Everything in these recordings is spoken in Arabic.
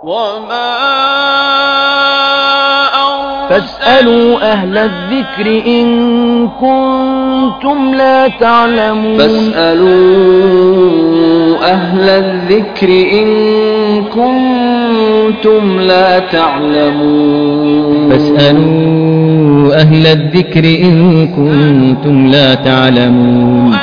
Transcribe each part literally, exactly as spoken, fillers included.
وما فاسألوا أهل الذكر إن كنتم لا تعلمون فاسألوا أهل الذكر إن كنتم لا تعلمون فاسألوا أهل الذكر إن كنتم لا تعلمون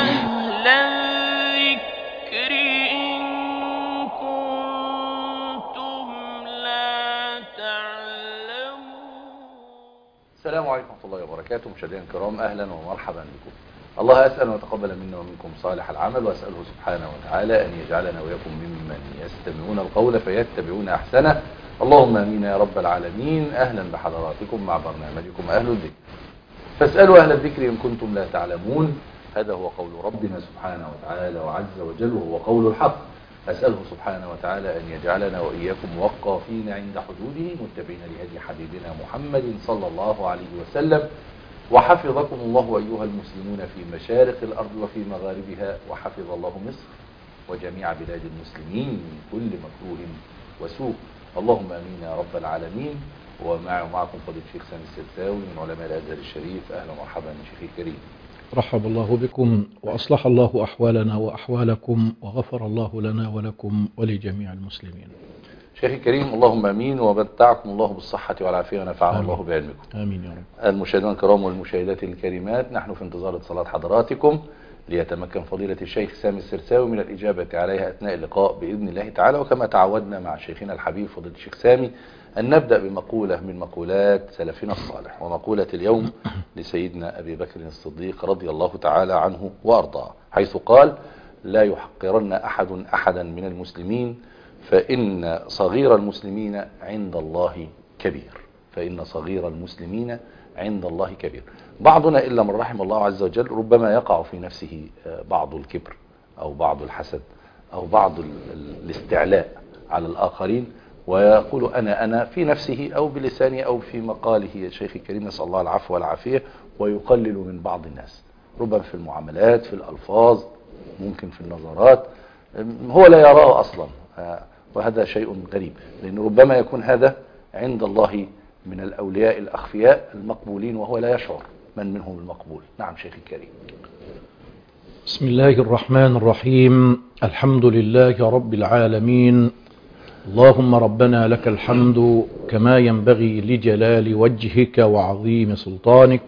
السلام عليكم ورحمة الله وبركاته. مشاهدينا الكرام، أهلا ومرحبا بكم. الله أسأل ويتقبل منا ومنكم صالح العمل، وأسأله سبحانه وتعالى أن يجعلنا وإياكم ممن يستمعون القول فيتبعون أحسنه. اللهم آمين يا رب العالمين. أهلا بحضراتكم مع برنامجكم أهل الذكر. فاسألوا أهل الذكر إن كنتم لا تعلمون. هذا هو قول ربنا سبحانه وتعالى وعز وجل، وهو قول الحق. أسأله سبحانه وتعالى أن يجعلنا وإياكم موقفين عند حدوده، متبعين لهدي حبيبنا محمد صلى الله عليه وسلم. وحفظكم الله أيها المسلمون في مشارق الأرض وفي مغاربها، وحفظ الله مصر وجميع بلاد المسلمين من كل مكروه وسوء. اللهم آمين يا رب العالمين. ومعكم فضيلة الشيخ سامي السرساوي من علماء الأزهر الشريف. أهلا ومرحبا شيخي الكريم. رحب الله بكم وأصلح الله أحوالنا وأحوالكم، وغفر الله لنا ولكم ولجميع المسلمين. شيخي الكريم، اللهم امين، ومتعكم الله بالصحة والعافية، ونفعنا الله بعلمكم. آمين يا رب. المشاهدين الكرام والمشاهدات الكريمات، نحن في انتظار اتصالات حضراتكم ليتمكن فضيلة الشيخ سامي السرساوي من الإجابة عليها أثناء اللقاء بإذن الله تعالى. وكما تعودنا مع شيخنا الحبيب فضيلة الشيخ سامي أن نبدأ بمقولة من مقولات سلفنا الصالح، ومقولة اليوم لسيدنا أبي بكر الصديق رضي الله تعالى عنه وأرضاه، حيث قال: لا يحقرن أحد أحدا من المسلمين، فإن صغير المسلمين عند الله كبير. فإن صغير المسلمين عند الله كبير. بعضنا إلا من رحم الله عز وجل ربما يقع في نفسه بعض الكبر أو بعض الحسد أو بعض الاستعلاء على الآخرين، ويقول أنا أنا في نفسه أو بلسانه أو في مقاله. يا شيخ الكريم، نسأل الله العفو والعافية. ويقلل من بعض الناس، ربما في المعاملات، في الألفاظ، ممكن في النظرات، هو لا يراه أصلا. وهذا شيء غريب، لأن ربما يكون هذا عند الله من الأولياء الأخفياء المقبولين، وهو لا يشعر من منهم المقبول. نعم شيخ الكريم. بسم الله الرحمن الرحيم. الحمد لله رب العالمين. اللهم ربنا لك الحمد كما ينبغي لجلال وجهك وعظيم سلطانك،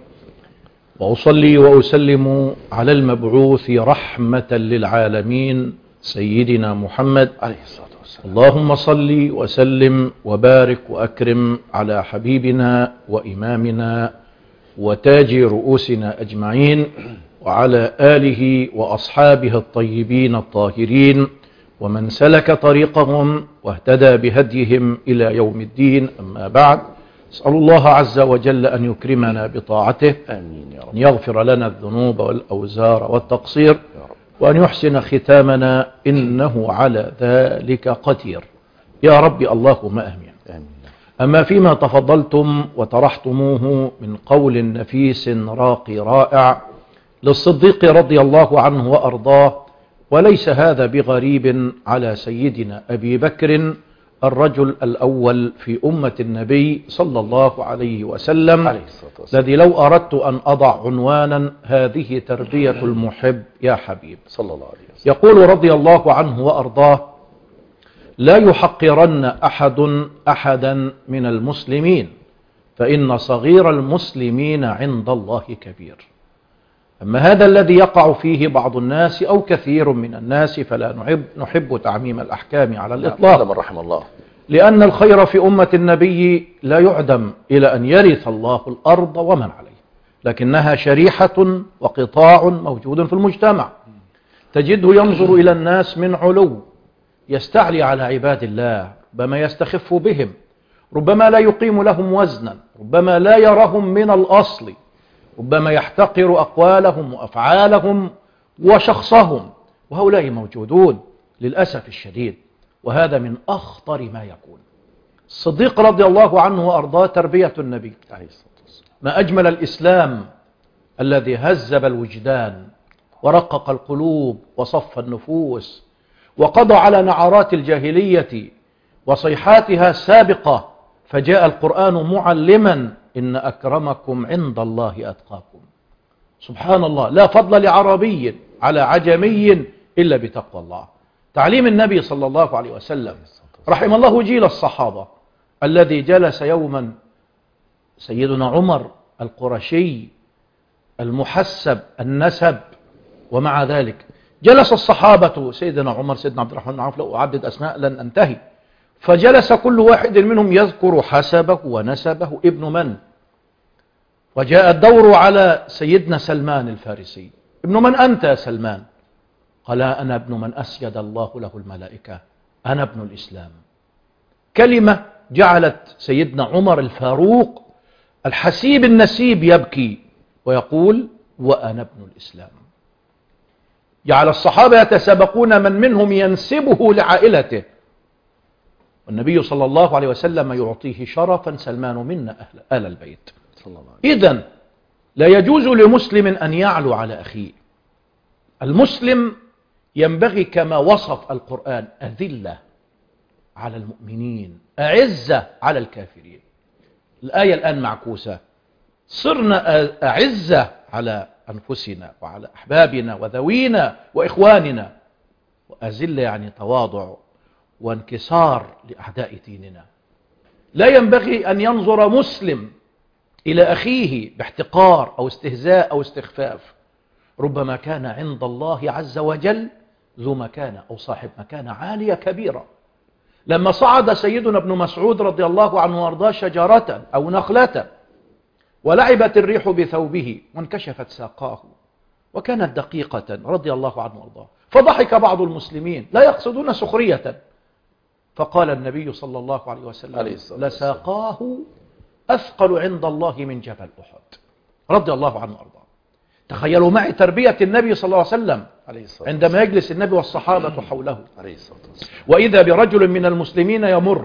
وأصلي وأسلم على المبعوث رحمة للعالمين سيدنا محمد عليه الصلاة والسلام. اللهم صل وسلم وبارك وأكرم على حبيبنا وإمامنا وتاج رؤوسنا أجمعين، وعلى آله وأصحابه الطيبين الطاهرين، ومن سلك طريقهم واهتدى بهديهم إلى يوم الدين. أما بعد، أسأل الله عز وجل أن يكرمنا بطاعته، آمين يا رب. أن يغفر لنا الذنوب والأوزار والتقصير، وأن يحسن ختامنا، إنه على ذلك قدير يا رب. اللهم آمين. آمين. أما فيما تفضلتم وطرحتموه من قول نفيس راقي رائع للصديق رضي الله عنه وأرضاه، وليس هذا بغريب على سيدنا أبي بكر الرجل الأول في أمة النبي صلى الله عليه وسلم، عليه الذي لو أردت أن أضع عنوانا: هذه تربية المحب يا حبيب صلى الله عليه وسلم. يقول رضي الله عنه وأرضاه: لا يحقرن أحد أحدا من المسلمين، فإن صغير المسلمين عند الله كبير. أما هذا الذي يقع فيه بعض الناس أو كثير من الناس فلا نحب, نحب تعميم الأحكام على الإطلاق، من رحم الله، لأن الخير في أمة النبي لا يعدم إلى أن يرث الله الأرض ومن عليه، لكنها شريحة وقطاع موجود في المجتمع. تجده ينظر إلى الناس من علو، يستعلي على عباد الله، ربما يستخف بهم، ربما لا يقيم لهم وزنا، ربما لا يرهم من الأصل، ربما يحتقر أقوالهم وأفعالهم وشخصهم، وهؤلاء موجودون للأسف الشديد، وهذا من أخطر ما يكون. الصديق رضي الله عنه وأرضاه تربية النبي عليه الصلاة والسلام، ما أجمل الإسلام الذي هذب الوجدان ورقق القلوب وصف النفوس، وقضى على نعرات الجاهلية وصيحاتها سابقة، فجاء القرآن معلما إن أكرمكم عند الله أتقاكم. سبحان الله، لا فضل لعربي على عجمي إلا بتقوى الله. تعليم النبي صلى الله عليه وسلم. رحم الله جيل الصحابة الذي جلس يوما سيدنا عمر القرشي المحسب النسب، ومع ذلك جلس الصحابة، سيدنا عمر، سيدنا عبد الرحمن بن عوف، لو أعدد أسماء لن أنتهي، فجلس كل واحد منهم يذكر حسبه ونسبه ابن من، وجاء الدور على سيدنا سلمان الفارسي. ابن من أنت يا سلمان؟ قال أنا ابن من أسجد الله له الملائكة، أنا ابن الإسلام. كلمة جعلت سيدنا عمر الفاروق الحسيب النسيب يبكي ويقول وأنا ابن الإسلام. جعل الصحابة يتسابقون من منهم ينسبه لعائلته، والنبي صلى الله عليه وسلم يعطيه شرفا سلمان منا أهل, أهل البيت. إذن لا يجوز لمسلم أن يعلو على أخيه. المسلم ينبغي كما وصف القرآن أذلة على المؤمنين أعزة على الكافرين. الآية الآن معكوسة، صرنا أعزة على أنفسنا وعلى أحبابنا وذوينا وإخواننا، وأذلة يعني تواضع وانكسار لأعداء ديننا. لا ينبغي أن ينظر مسلم إلى أخيه باحتقار أو استهزاء أو استخفاف. ربما كان عند الله عز وجل ذو مكانة أو صاحب مكانة عالية كبيرة. لما صعد سيدنا ابن مسعود رضي الله عنه وارضاه شجرة أو نخلة ولعبت الريح بثوبه وانكشفت ساقاه وكانت دقيقة رضي الله عنه وارضاه، فضحك بعض المسلمين لا يقصدون سخرية، فقال النبي صلى الله عليه وسلم لساقاه أثقل عند الله من جبل أحد رضي الله عنه وارضاه. تخيلوا معي تربية النبي صلى الله عليه وسلم عندما يجلس النبي والصحابة حوله، وإذا برجل من المسلمين يمر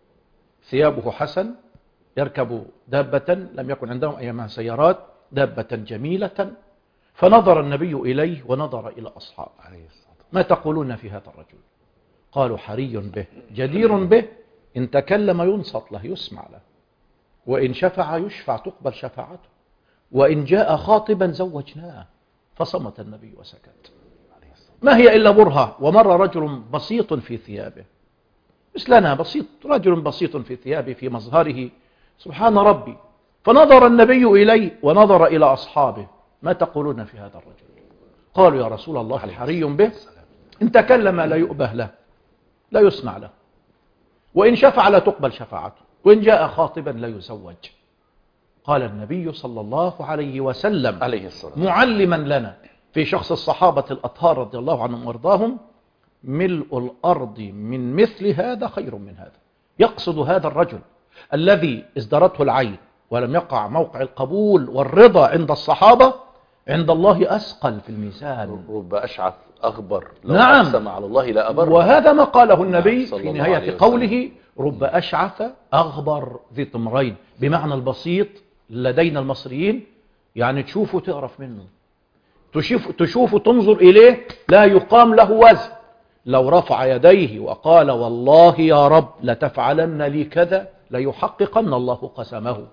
ثيابه حسن، يركب دابة لم يكن عندهم أيامها سيارات، دابة جميلة، فنظر النبي إليه ونظر إلى أصحابه، ما تقولون في هذا الرجل؟ قالوا حري به، جدير به، إن تكلم ينصت له يسمع له، وإن شفع يشفع تقبل شفاعته، وإن جاء خاطبا زوجناه. فصمت النبي وسكت. ما هي إلا برهة. ومر رجل بسيط في ثيابه مثلنا، بسيط، رجل بسيط في ثيابه في مظهره، سبحان ربي، فنظر النبي إليه ونظر إلى أصحابه، ما تقولون في هذا الرجل؟ قالوا يا رسول الله حري به، إن تكلم لا يؤبه له، لا يسمع له، وإن شفع لا تقبل شفاعته، وإن جاء خاطبا لا يزوج. قال النبي صلى الله عليه وسلم عليه الصلاة معلما لنا في شخص الصحابة الأطهار رضي الله عنهم وارضاهم: ملء الأرض من مثل هذا خير من هذا. يقصد هذا الرجل الذي ازدرته العين ولم يقع موقع القبول والرضا عند الصحابة، عند الله أثقل في الميزان. رب أشعث أغبر لو نعم، أقسم على الله لا أبر. وهذا ما قاله النبي نعم في نهاية قوله: رب أشعث أغبر ذي طمرين، بمعنى البسيط لدينا المصريين، يعني تشوفه تعرف منه، تشوف تشوفه تنظر إليه لا يقام له وزن. لو رفع يديه وقال والله يا رب لتفعلن لي كذا ليحققن الله قسمه.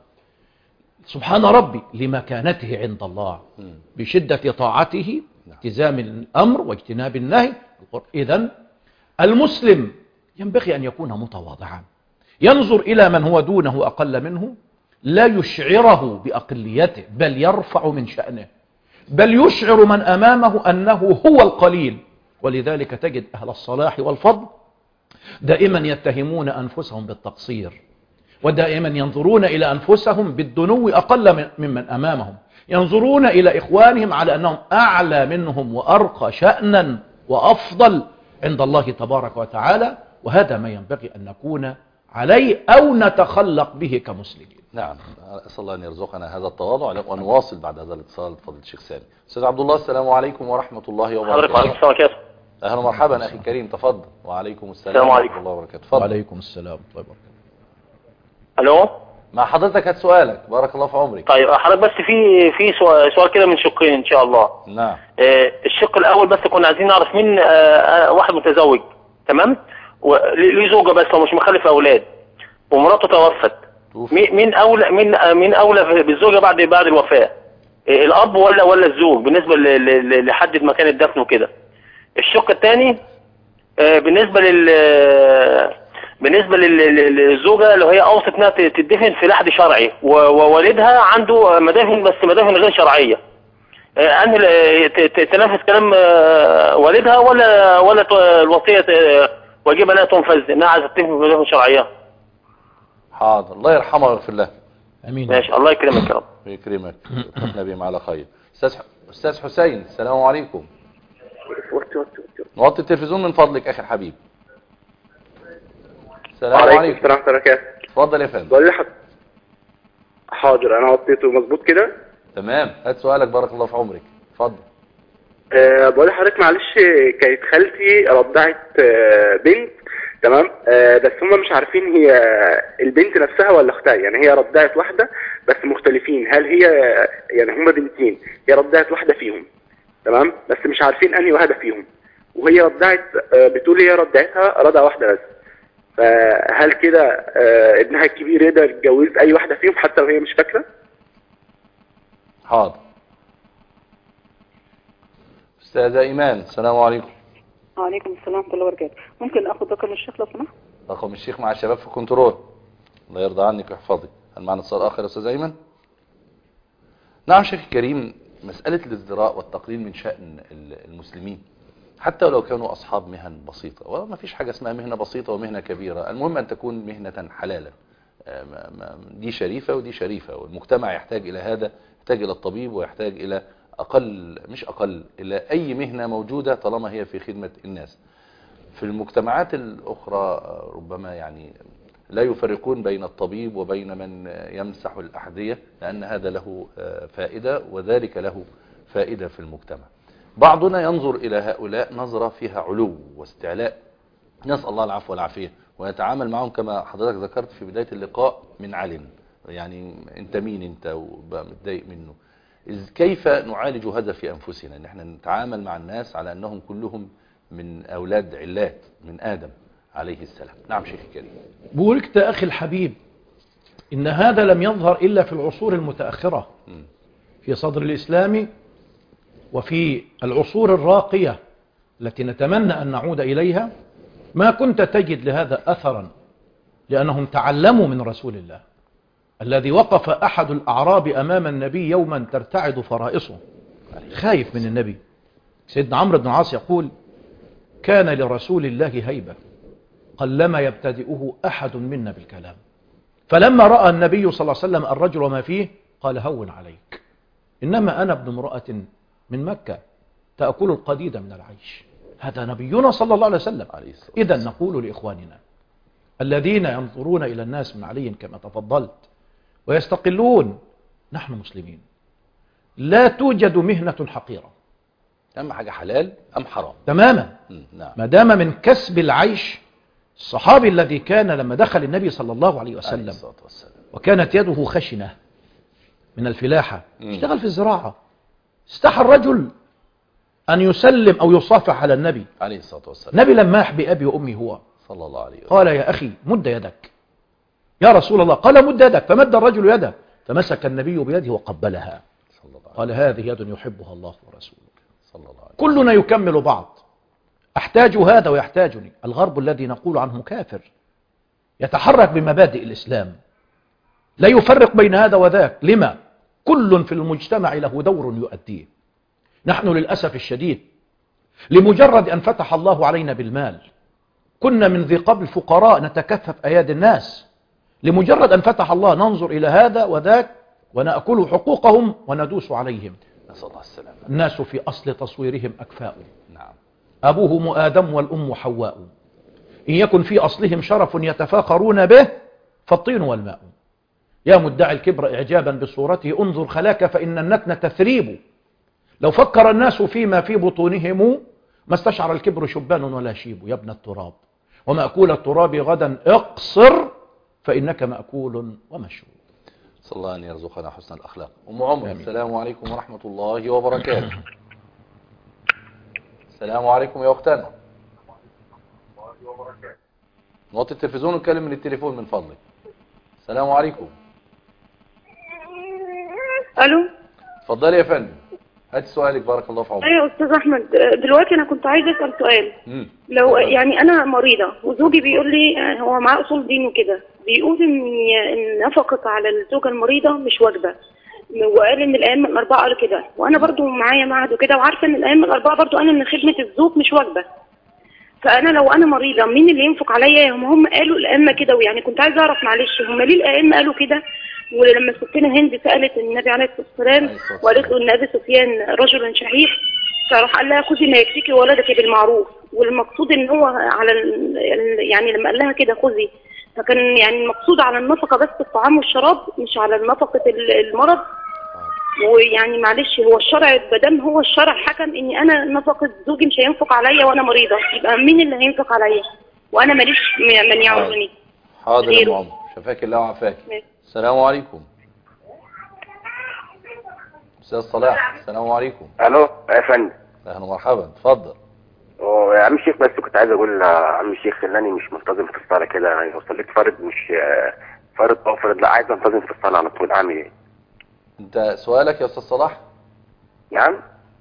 سبحان ربي، لمكانته عند الله بشدة طاعته، التزام الأمر واجتناب النهي. إذن المسلم ينبغي أن يكون متواضعا، ينظر إلى من هو دونه أقل منه، لا يشعره بأقليته، بل يرفع من شأنه، بل يشعر من أمامه أنه هو القليل. ولذلك تجد أهل الصلاح والفضل دائما يتهمون أنفسهم بالتقصير، ودائما ينظرون إلى أنفسهم بالدنو أقل ممن أمامهم، ينظرون إلى إخوانهم على أنهم أعلى منهم وأرقى شأنا وأفضل عند الله تبارك وتعالى. وهذا ما ينبغي أن نكون عليه أو نتخلق به كمسلمين. نعم، أسأل الله أن يرزقنا هذا التواضع، ونواصل بعد هذا الاتصال. فضيلة الشيخ سامي. أستاذ عبد الله، السلام عليكم ورحمة الله وبركاته. أهلا ومرحبا أخي الكريم، تفضل. وعليكم السلام ورحمة الله وبركاته. تفضل. وعليكم السلام ورحمة الله وبركاته. الو، مع حضرتك هات سؤالك، بارك الله في عمرك. طيب حضرتك، بس في في سؤال كده من شقين ان شاء الله. نعم. آه الشق الاول بس كنا عايزين نعرف مين آه واحد متزوج، تمام، ليه زوجه بس ومش مخلف اولاد ومراته توفت، مين اولى مين مين اولى بالزوجه بعد بعد الوفاه؟ الاب ولا ولا الزوج بالنسبه لحدد مكان الدفن وكده. الشق الثاني بالنسبه لل بالنسبه للزوجه اللي هي اوصت انها تدفن في لحد شرعي ووالدها عنده مدافن بس مدافن غير شرعيه، انهي تنفذ كلام والدها ولا ولا الوصيه واجب انها تنفذ انها عايزه تدفن في مدافن شرعيه؟ حاضر، الله يرحمه ويغفر له. امين. ماشي، الله يكرمك يا رب. ويكرمك ويتقنا بهم على خير. استاذ استاذ حسين، السلام عليكم. نوطي التلفزيون من فضلك اخي الحبيب. السلام عليكم. وعليكم السلام ورحمه الله وبركاته. اتفضل يا فندم. بقول لحضرتك حاضر، انا وطيته مظبوط كده. تمام، هات سؤالك بارك الله في عمرك. اتفضل. أه بقول لحضرتك معلش، كانت خالتي رضعت أه بنت، تمام، أه بس هم مش عارفين هي البنت نفسها ولا اختها، يعني هي رضعت واحده بس مختلفين، هل هي يعني هم بنتين، هي رضعت واحده فيهم، تمام، بس مش عارفين انهي واحده فيهم، وهي رضعت أه بتقول هي رضعتها رضعه واحده بس، فهل كده أه ابنها الكبير يقدر يتجوز اي واحده فيهم حتى لو هي مش فاكره؟ حاضر. استاذه ايمان، السلام عليكم. وعليكم السلام ورحمه الله وبركاته. ممكن اخد رقم الشيخ لو سمحت؟ رقم الشيخ مع الشباب في كنترول. الله يرضى عنك ويحفظك. هل معنا اتصال اخر يا استاذ ايمن؟ نعم شيخ الكريم، مساله الازدراء والتقليل من شان المسلمين حتى ولو كانوا اصحاب مهن بسيطه، وما فيش حاجه اسمها مهنه بسيطه ومهنه كبيره، المهم ان تكون مهنه حلالا. دي شريفه ودي شريفه، والمجتمع يحتاج الى هذا، يحتاج الى الطبيب ويحتاج الى أقل مش أقل إلى أي مهنة موجودة طالما هي في خدمة الناس. في المجتمعات الأخرى ربما يعني لا يفرقون بين الطبيب وبين من يمسح الأحذية، لأن هذا له فائدة وذلك له فائدة في المجتمع. بعضنا ينظر إلى هؤلاء نظرة فيها علو واستعلاء، نسأل الله العفو والعافية، ويتعامل معهم كما حضرتك ذكرت في بداية اللقاء من علم، يعني أنت مين أنت وبقى متضايق منه. كيف نعالج هذا في أنفسنا، ان احنا نتعامل مع الناس على أنهم كلهم من أولاد علات من آدم عليه السلام. نعم شيخ الكريم. بوركت أخي الحبيب، إن هذا لم يظهر إلا في العصور المتأخرة في صدر الإسلام وفي العصور الراقية التي نتمنى أن نعود إليها. ما كنت تجد لهذا أثرا، لأنهم تعلموا من رسول الله الذي وقف أحد الأعراب أمام النبي يوما ترتعد فرائصه، خايف من النبي. سيدنا عمرو بن العاص يقول: كان لرسول الله هيبة قلما يبتدئه أحد منا بالكلام، فلما رأى النبي صلى الله عليه وسلم الرجل وما فيه قال: هون عليك، إنما أنا ابن امرأة من مكة تأكل القديد من العيش. هذا نبينا صلى الله عليه وسلم. إذا نقول لإخواننا الذين ينظرون إلى الناس من علي كما تفضلت ويستقلون: نحن مسلمين، لا توجد مهنة حقيرة، أهم حاجة حلال أم حرام تماما. نعم. ما دام من كسب العيش. الصحابي الذي كان لما دخل النبي صلى الله عليه وسلم وكانت يده خشنة من الفلاحة، اشتغل في الزراعة، استحى الرجل أن يسلم أو يصافح على النبي عليه الصلاة والسلام. النبي لماح بأبي وأمي هو صلى الله عليه وسلم، قال: يا أخي مد يدك. يا رسول الله. قال: مد يدك. فمد الرجل يده، فمسك النبي بيده وقبلها، صلى الله عليه. قال: هذه يد يحبها الله ورسوله. صلى الله عليه. كلنا يكمل بعض، أحتاج هذا ويحتاجني. الغرب الذي نقول عنه كافر يتحرك بمبادئ الإسلام، لا يفرق بين هذا وذاك. لما؟ كل في المجتمع له دور يؤديه. نحن للأسف الشديد لمجرد أن فتح الله علينا بالمال كنا من ذي قبل فقراء نتكفف أيادي الناس، لمجرد أن فتح الله ننظر إلى هذا وذاك ونأكل حقوقهم وندوس عليهم. نسأل الله السلامة. الناس في أصل تصويرهم أكفاء، نعم. أبوهم آدم والأم حواء، إن يكن في أصلهم شرف يتفاخرون به فالطين والماء. يا مدعي الكبر إعجابا بصورته انظر خلاك فإن النتن تثريب. لو فكر الناس فيما في بطونهم ما استشعر الكبر شبان ولا شيب. يا ابن التراب ومأكول التراب غدا اقصر فإنك مأكول ومشروب. صلى الله أن يرزقنا حسن الأخلاق. أم عمر، السلام عليكم ورحمة الله وبركاته. السلام عليكم يا أختنا. نوطي التلفزيون ونتكلم من التليفون من فضلك. السلام عليكم. الو. اتفضلي يا فندم، هات سؤالك بارك الله في عمرك. ايوه يا استاذ احمد، دلوقتي انا كنت عايزه اسال سؤال. امم لو يعني انا مريضه وزوجي بيقول لي، هو معاه اصول دين وكده، بيقول ان النفقه على الزوجه المريضه مش واجبه، وقال ان الائمه الاربعه قالوا كده، وانا برضو معايا معهد وكده وعارفه ان الائمه الاربعه برضو قالوا ان خدمه الزوج مش واجبه. فانا لو انا مريضه مين اللي ينفق عليا؟ هم هم قالوا الائمه كده، ويعني كنت عايزه اعرف معلش هم ليه الائمه قالوا كده؟ ولما ستنا هند سالت النبي عليه الصلاه والسلام وقالت له ان ابي سفيان رجل شحيح، فراح قال لها خذي ما يكفيكي ولدك بالمعروف، والمقصود ان هو على يعني لما قال لها كده خذي، فكان يعني المقصود على النفقه بس الطعام والشراب مش على نفقه المرض. ويعني معلش هو الشرع بدم هو الشرع حكم اني انا نفقه زوجي مش هينفق عليا وانا مريضه، يبقى مين اللي هينفق عليا وانا ماليش من يعوزني؟ حاضر يا ام عمر، شفاك الله وعافاك. السلام عليكم. استاذ صلاح السلام عليكم. الو يا فندم. اهلا ومرحبا، اتفضل. يا عم الشيخ بس كنت عايز اقول عم الشيخ ان انا مش منتظم في الصلاه كده، يعني لو صليت فرض مش فرض او فرض لا، عايز انتظم في الصلاه على طول، اعمل ايه؟ انت سؤالك يا استاذ صلاح؟ نعم.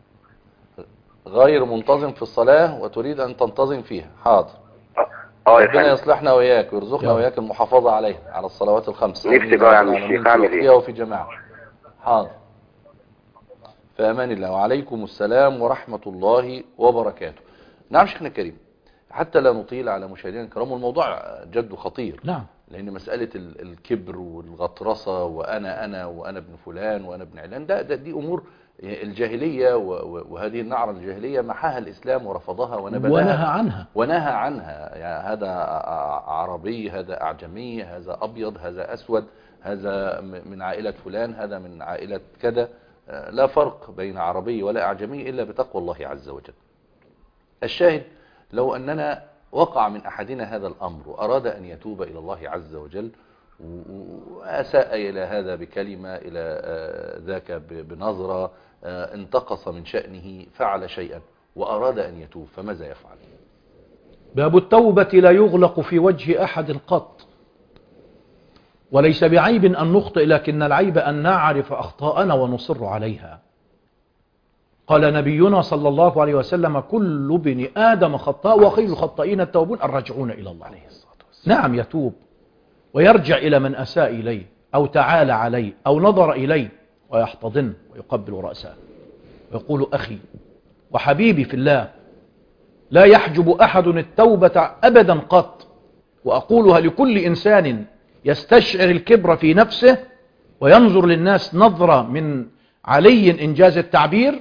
غير منتظم في الصلاه وتريد ان تنتظم فيها. حاضر. اه يا ربنا يصلحنا وإياك ويرزقنا وإياك المحافظة عليها على الصلوات الخمس. نفسي بقى يا عم الشيخ أعمل إيه؟ وفي جماعة. حاضر. في أمان الله. وعليكم السلام ورحمة الله وبركاته. نعم شيخنا الكريم، حتى لا نطيل على مشاهدينا الكرام، والموضوع جد خطير. نعم. لأن مسألة الكبر والغطرسة وأنا أنا وأنا ابن فلان وأنا ابن علان، ده, ده دي أمور الجاهلية، وهذه النعرة الجاهلية محاها الإسلام ورفضها ونبذها ونهى عنها ونهى عنها. يعني هذا عربي، هذا أعجمي، هذا أبيض، هذا أسود، هذا من عائلة فلان، هذا من عائلة كذا، لا فرق بين عربي ولا أعجمي إلا بتقوى الله عز وجل. الشاهد لو أننا وقع من أحدنا هذا الأمر وأراد أن يتوب إلى الله عز وجل، وأساء إلى هذا بكلمة، إلى ذاك بنظرة، انتقص من شأنه، فعل شيئا وأراد أن يتوب، فماذا يفعل؟ باب التوبة لا يغلق في وجه أحد قط، وليس بعيب أن نخطئ، لكن العيب أن نعرف أخطاءنا ونصر عليها. قال نبينا صلى الله عليه وسلم كل ابن آدم خطاء وخير الخطائين التوبون الراجعون إلى الله. نعم يتوب ويرجع إلى من أساء إليه أو تعالى عليه أو نظر إليه، ويحتضن ويقبل رأسه ويقول أخي وحبيبي في الله. لا يحجب أحد التوبة أبدا قط، وأقولها لكل إنسان يستشعر الكبر في نفسه وينظر للناس نظرة من علي إنجاز التعبير،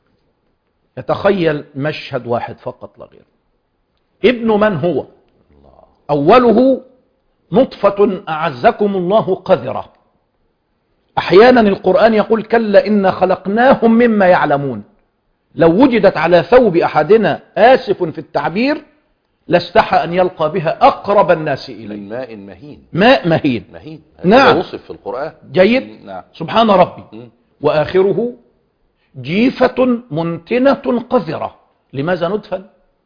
يتخيل مشهد واحد فقط لا غير. ابن من هو؟ أوله نطفة أعزكم الله قذرة. أحيانا القرآن يقول كلا إن خلقناهم مما يعلمون. لو وجدت على ثوب أحدنا آسف في التعبير لاستحى أن يلقى بها أقرب الناس إليه. من ماء مهين. ماء مهين. مهين. نعم. وصف في القرآن. جيد. نعم. سبحان ربي. م. وآخره جيفة منتنة قذرة. لماذا ندفن؟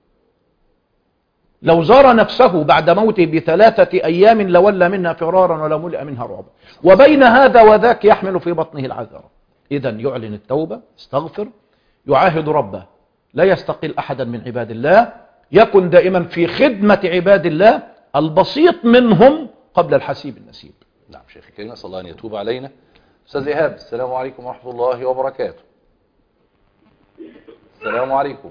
لو زار نفسه بعد موته بثلاثة أيام لولى منها فرارا ولا ملئ منها رعبا، وبين هذا وذاك يحمل في بطنه العذر. إذن يعلن التوبة، استغفر، يعاهد ربه لا يستقل أحدا من عباد الله، يكن دائما في خدمة عباد الله، البسيط منهم قبل الحسيب النسيب. نعم شيخ الكريم، أسأل الله أن يتوب علينا. أستاذ إيهاب السلام عليكم ورحمة الله وبركاته. السلام عليكم.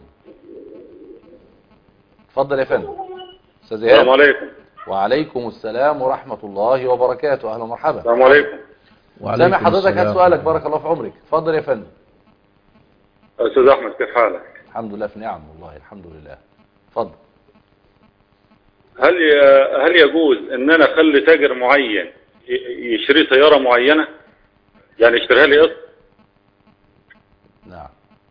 تفضل يا فندم. أستاذ إيهاب. السلام عليكم. وعليكم السلام ورحمة الله وبركاته. أهلا ومرحبا. السلام عليكم. سامع حضرتك، هات سؤالك بارك الله في عمرك. تفضل يا فندم. أستاذ أحمد كيف حالك؟ الحمد لله في نعم والله الحمد لله. تفضل. هل هل يجوز ان انا اخلي تاجر معين يشتري سيارة معينة، يعني يشتريها لي قسط؟ نعم.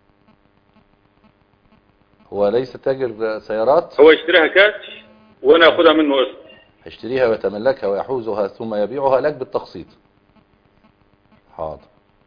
هو ليس تاجر سيارات، هو يشتريها كاش وانا اخدها منه قسط. يشتريها ويتملكها ويحوزها ثم يبيعها لك بالتقسيط. حاضر.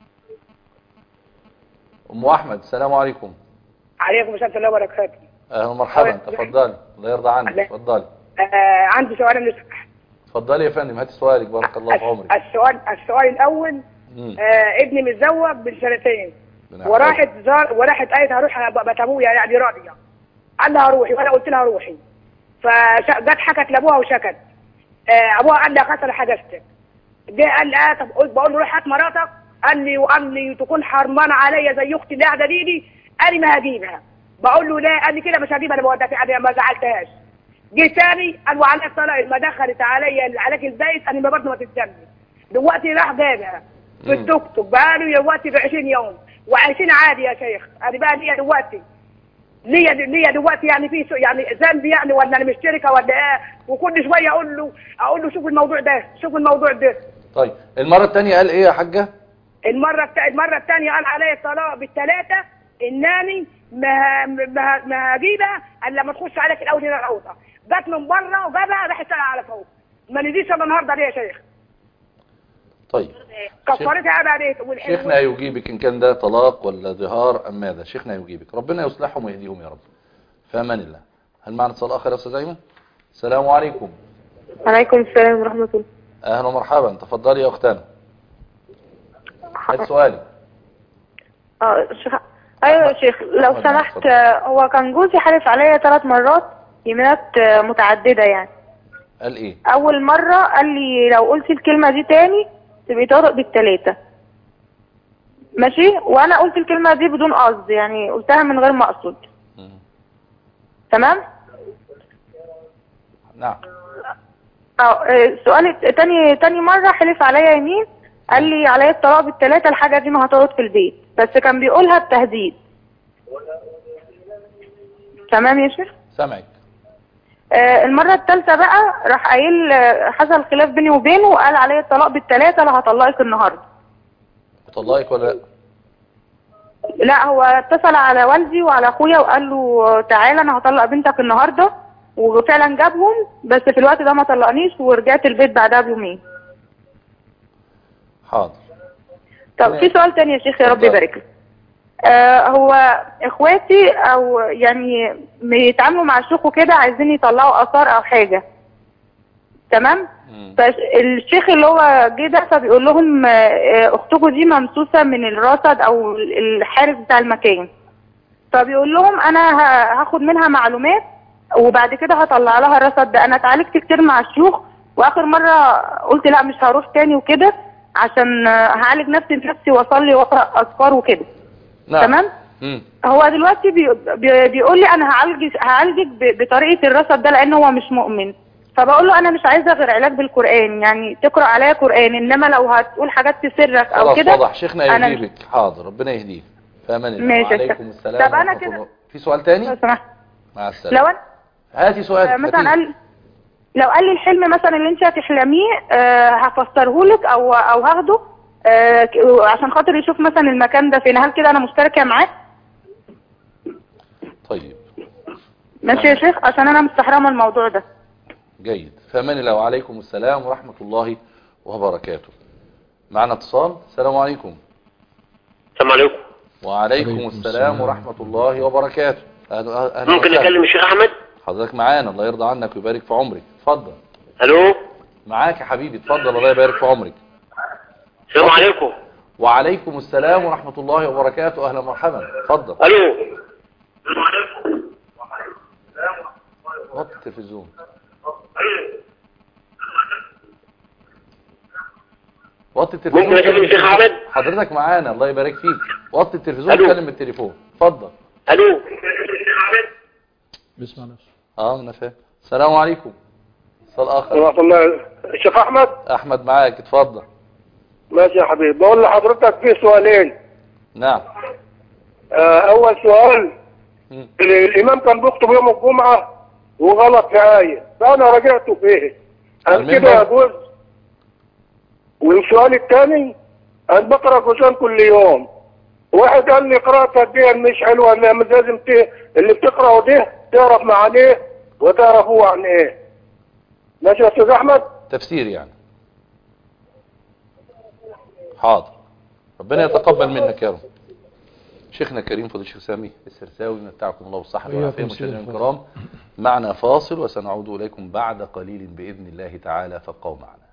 ام احمد السلام عليكم. عليكم السلام ورحمة الله وبركاته. اهلا ومرحبا، تفضلي الله يرضى عنك. تفضلي. آه عندي سؤال يا شيخ. اتفضلي يا فندم، هاتي سؤالك. بارك الله في عمرك. السؤال السؤال الاول، آه ابني متزوج من سنتين وراحت زار وراحت قالت هروح بيت ابويا يعني راضيه، قال لها روحي وانا قلت لها روحي، فجت حكت لابوها وشكت. آه ابوها قال لها غسل حجزتك، جه قال لي اه طب قلت بقول له روح هات مراتك، قال لي وقال لي تكون حرمانه عليا زي اختي اللي قاعده دي دي، قال لي ما هجيبها، بقول له لا، قال لي كده مش هجيبها، انا بوديها انا ما زعلتهاش. جه تاني قال وعليك طلاق، ما دخلت عليا عليك البيت انا برضه ما تتجنن. دلوقتي راح جابها في التوك توك بقاله دلوقتي ب عشرين يوم وعايشين عادي يا شيخ. انا بقى ليا دلوقتي ليا ليا دلوقتي يعني في يعني ذنب يعني ولا انا مشتركه ولا ايه؟ وكل شويه اقول له اقول له شوف الموضوع ده شوف الموضوع ده. طيب المره الثانيه قال ايه يا حاجه؟ المره الت... المره الثانيه قال عليا الطلاق بالثلاثه، انني ما ما ما هجيبها الا لما تخش عليك الاول هنا الاوضه. جت من بره وجابها راحت طالعه على فوق. ما نزيدش الا النهارده ليه يا شيخ؟ طيب كفرتها ابدا عليك. شيخنا يجيبك ان كان ده طلاق ولا ظهار ام ماذا. شيخنا يجيبك، ربنا يصلحهم ويهديهم يا رب. في امان الله. هل معنا اتصال اخر يا استاذ ايمن؟ السلام عليكم. وعليكم السلام ورحمه الله. اهلا ومرحبا، تفضلي يا اختنا. هات سؤالي. اه شيخ. ايوه يا شيخ لو سمحت، هو كان جوزي حلف عليا ثلاث مرات يمينات متعدده يعني. قال ايه؟ اول مره قال لي لو قلت الكلمه دي تاني تبقي طارق بالثلاثه. ماشي، وانا قلت الكلمه دي بدون قصد يعني قلتها من غير ما اقصد. تمام؟ نعم. اه سؤال تاني تاني مره حلف عليا يمين قال لي عليا الطلاق بالثلاثه، الحاجه دي ما هتقعد في البيت، بس كان بيقولها بتهديد. تمام يا شيخ؟ سامعك. آه المره الثالثه بقى راح قايل آه حصل خلاف بيني وبينه وقال عليا الطلاق بالثلاثه، لا هطلقك النهارده. هطلقك ولا لا؟ لا هو اتصل على والدي وعلى اخويا وقال له تعالى انا هطلق بنتك النهارده، وفعلا جابهم، بس في الوقت ده ما طلقنيش ورجعت البيت بعدها بيومين. حاضر. طب في سؤال تاني يا شيخ يا رب يبارك لك. آه هو اخواتي او يعني بيتعاملوا مع الشيخ وكده عايزين يطلعوا اثار او حاجه. تمام؟ فالشيخ اللي هو جه ده فبيقول لهم آه اختكم دي ممسوسه من الرصد او الحارس بتاع المكان. فبيقول لهم انا هاخد منها معلومات وبعد كده هطلع لها الرصد ده. انا اتعالجت كتير مع الشيوخ واخر مره قلت لا مش هروح تاني وكده عشان هعالج نفسي بنفسي واصلي واقرا اذكار وكده. نعم. تمام؟ مم. هو دلوقتي بي بي بيقول لي انا هعالجك هعالجك بطريقه الرصد ده لان هو مش مؤمن. فبقول له انا مش عايزه غير علاج بالقران، يعني تقرا عليا قران، انما لو هتقول حاجات تسرك او كده. خلاص واضح. شيخنا يجيبك. حاضر، ربنا يهديك. في امان الله. وعليكم السلام. طب انا كده في سؤال تاني؟ لو سمحت. مع السلامه. لو انا هاتي سؤال. مثلا قال لو قال لي الحلم مثلا اللي انت هتحلميه أه هفسره لك او او هاخده أه عشان خاطر يشوف مثلا المكان ده فين، هل كده انا مشتركه معاه؟ طيب ماشي يا شيخ عشان انا مستحرمه الموضوع ده. جيد. فامان الله. وعليكم السلام ورحمه الله وبركاته. معنا اتصال. السلام عليكم. السلام عليكم. وعليكم السلام ورحمه الله وبركاته. أهلا أهلا. ممكن اكلم الشيخ احمد؟ حضرتك معانا، الله يرضى عنك ويبارك في عمرك. اتفضل. الو. معاك يا حبيبي، اتفضل. الله يبارك في عمرك. السلام عليكم. وعليكم السلام ورحمة الله وبركاته. اهلا مرحبا. اتفضل. الو. وطي التلفزيون. وطي التلفزيون. ممكن اكلم الشيخ احمد؟ حضرتك معانا، الله يبارك فيك. وطي التلفزيون وكلم التليفون. اتفضل. الو. بسم نفسه. اه انا فاهم. السلام عليكم. اتصال اخر. ورحمة الله. الشيخ احمد. احمد معاك، اتفضل. ماشي يا حبيبي. بقول لحضرتك في سؤالين. نعم. آه اول سؤال، م. الامام كان بيخطب يوم الجمعة وغلط في آية فانا رجعته فيه، هل كده يجوز؟ والسؤال الثاني، انا بقرا جزء كل يوم، واحد قال لي قراءتك دي مش حلوه، لازم ت... اللي بتقراه ده تعرف معانيه وتعرف هو عن ايه. ماشي يا استاذ احمد؟ تفسير يعني. حاضر، ربنا يتقبل منك يا رب. شيخنا الكريم فضيلة الشيخ سامي السرساوي، متعكم الله بالصحة وإياكم والعافية. سيدي مشاهدينا الفاضل. الكرام، معنا فاصل وسنعود إليكم بعد قليل بإذن الله تعالى، فابقوا معنا.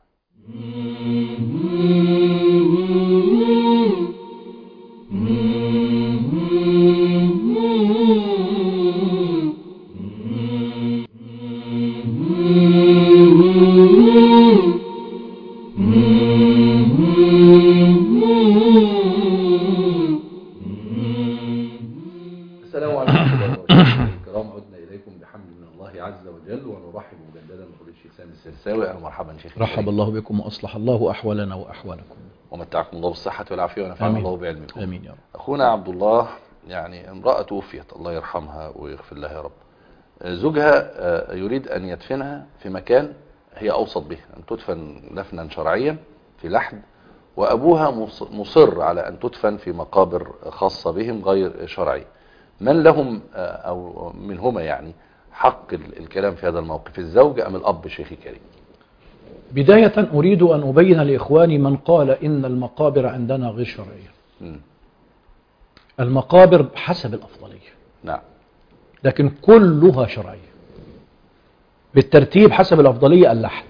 السلام عليكم ورحمة الله وبركاته. الكرام، عدنا إليكم بحمد من الله عز وجل، ونرحب مجددا بفضيلة الشيخ سامي السرساوي. أهلا ومرحبا شيخ. رحب الله بكم وأصلح الله أحوالنا وأحوالكم، ومتعكم الله بالصحة والعافية، ونفعنا الله بعلمكم. آمين يا رب. أخونا عبد الله، يعني امرأة توفيت، الله يرحمها ويغفر لها يا رب. زوجها يريد أن يدفنها في مكان هي أوسط به، أن تدفن دفنا شرعيا في لحد، وأبوها مصر على أن تدفن في مقابر خاصة بهم غير شرعي. من لهم أو منهما يعني حق الكلام في هذا الموقف، الزوج أم الأب شيخي كريم؟ بداية أريد أن أبين لإخواني من قال إن المقابر عندنا غير شرعية. م. المقابر حسب الأفضلية، نعم، لكن كلها شرعية بالترتيب حسب الأفضلية. اللحد،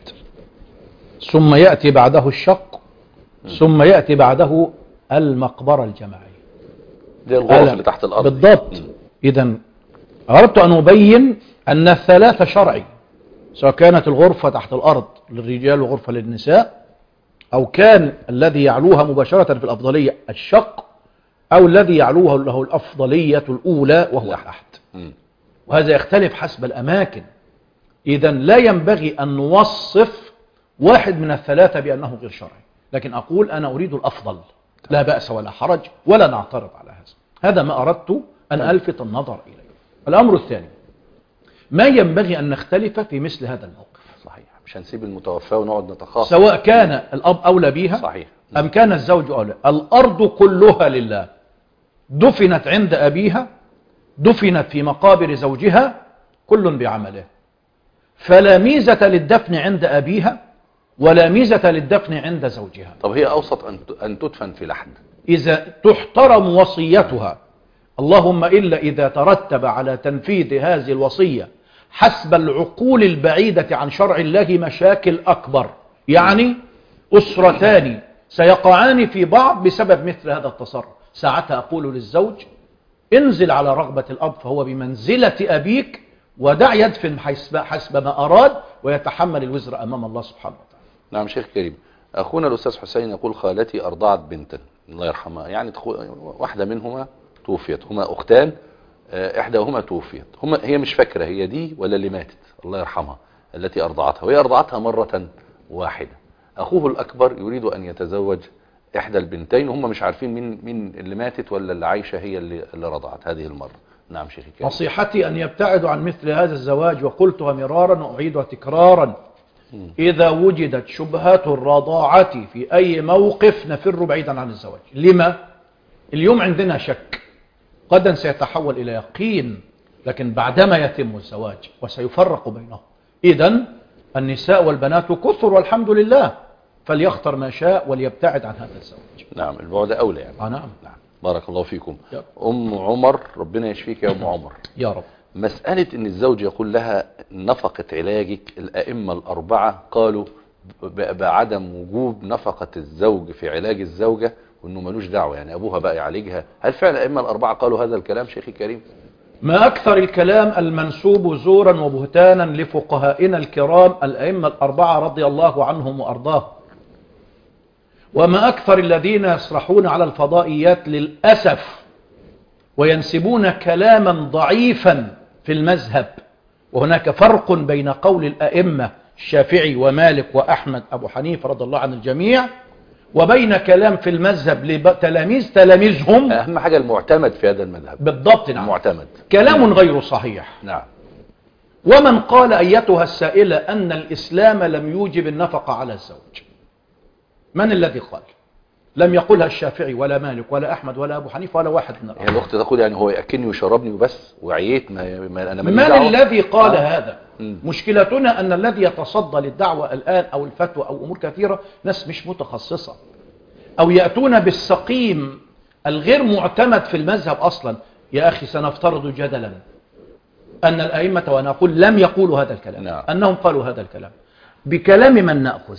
ثم يأتي بعده الشق، م. ثم يأتي بعده المقبرة الجماعية، دي الغرف اللي تحت الأرض بالضبط. إذن أردت أن أبين أن الثلاثة شرعي، سواء كانت الغرفة تحت الأرض للرجال وغرفة للنساء، أو كان الذي يعلوها مباشرة في الأفضلية الشق، أو الذي يعلوها له الأفضلية الأولى وهو اللحد. وهذا يختلف حسب الأماكن. إذن لا ينبغي أن نوصف واحد من الثلاثة بأنه غير شرعي، لكن أقول أنا أريد الأفضل، لا بأس ولا حرج ولا نعترض على هذا. هذا ما أردت أن ألفت النظر إليه. الأمر الثاني، ما ينبغي أن نختلف في مثل هذا الموقف. صحيح، مش هنسيب المتوفى ونقعد نتخاصم، سواء كان الأب أولى بها، صحيح، أم كان الزوج أولى. الأرض كلها لله، دفنت عند أبيها، دفنت في مقابر زوجها، كل بعمله، فلا ميزة للدفن عند أبيها ولا ميزة للدفن عند زوجها. طب هي أوسط أن تدفن في لحد إذا تحترم وصيتها، اللهم إلا إذا ترتب على تنفيذ هذه الوصية حسب العقول البعيدة عن شرع الله مشاكل أكبر، يعني أسرتان سيقعان في بعض بسبب مثل هذا التصرف. ساعتها أقول للزوج انزل على رغبة الأب، فهو بمنزلة أبيك، ودع يدفن حسب ما أراد ويتحمل الوزر أمام الله سبحانه وتعالى. نعم شيخ كريم. أخونا الأستاذ حسين يقول خالتي أرضعت بنتا الله يرحمها، يعني واحدة منهما توفيت، هما أختان، إحداهما توفيت، هما هي مش فاكرة هي دي ولا اللي ماتت الله يرحمها التي أرضعتها، وهي أرضعتها مرة واحدة. أخوه الأكبر يريد أن يتزوج إحدى البنتين، وهم مش عارفين مين مين اللي ماتت ولا اللي عايشة هي اللي, اللي رضعت هذه المرة. نعم شيخي كريم. نصيحتي أن يبتعدوا عن مثل هذا الزواج، وقلتها مرارا وأعيدها تكرارا. إذا وجدت شبهات الرضاعة في أي موقف نفر بعيدا عن الزواج. لما؟ اليوم عندنا شك، غدا سيتحول إلى يقين، لكن بعدما يتم الزواج وسيفرق بينهم. إذن النساء والبنات كثر والحمد لله، فليختر ما شاء وليبتعد عن هذا الزواج. نعم، البعد أولى يعني. آه نعم. نعم. بارك الله فيكم. يب. أم عمر، ربنا يشفيك يا أم عمر. يا رب. مسألة ان الزوج يقول لها نفقة علاجك، الأئمة الأربعة قالوا بعدم وجوب نفقة الزوج في علاج الزوجة، وانه ملوش دعوة، يعني ابوها بقى يعالجها. هل فعلا الأئمة الأربعة قالوا هذا الكلام شيخي كريم؟ ما أكثر الكلام المنسوب زورا وبهتانا لفقهائنا الكرام الأئمة الأربعة رضي الله عنهم وأرضاهم، وما أكثر الذين يسرحون على الفضائيات للأسف وينسبون كلاما ضعيفا في المذهب. وهناك فرق بين قول الأئمة الشافعي ومالك وأحمد أبو حنيفة رضي الله عن الجميع، وبين كلام في المذهب لتلاميذ تلاميذهم. أهم حاجة المعتمد في هذا المذهب. بالضبط. نعم. المعتمد كلام غير صحيح. نعم. ومن قال أيتها السائلة أن الإسلام لم يوجب النفقة على الزوج، من الذي قال؟ لم يقولها الشافعي ولا مالك ولا أحمد ولا أبو حنيفة ولا واحد من الأربعة. الأخت تقول يعني هو يأكلني ويشربني وبس وعييت، ما, ما أنا من الذي قال آه. هذا؟ م. مشكلتنا أن الذي يتصدى للدعوة الآن أو الفتوى أو أمور كثيرة ناس مش متخصصة، أو يأتون بالسقيم الغير معتمد في المذهب أصلا. يا أخي سنفترض جدلا أن الأئمة، وأنا أقول لم يقولوا هذا الكلام، نعم. أنهم قالوا هذا الكلام، بكلام من نأخذ؟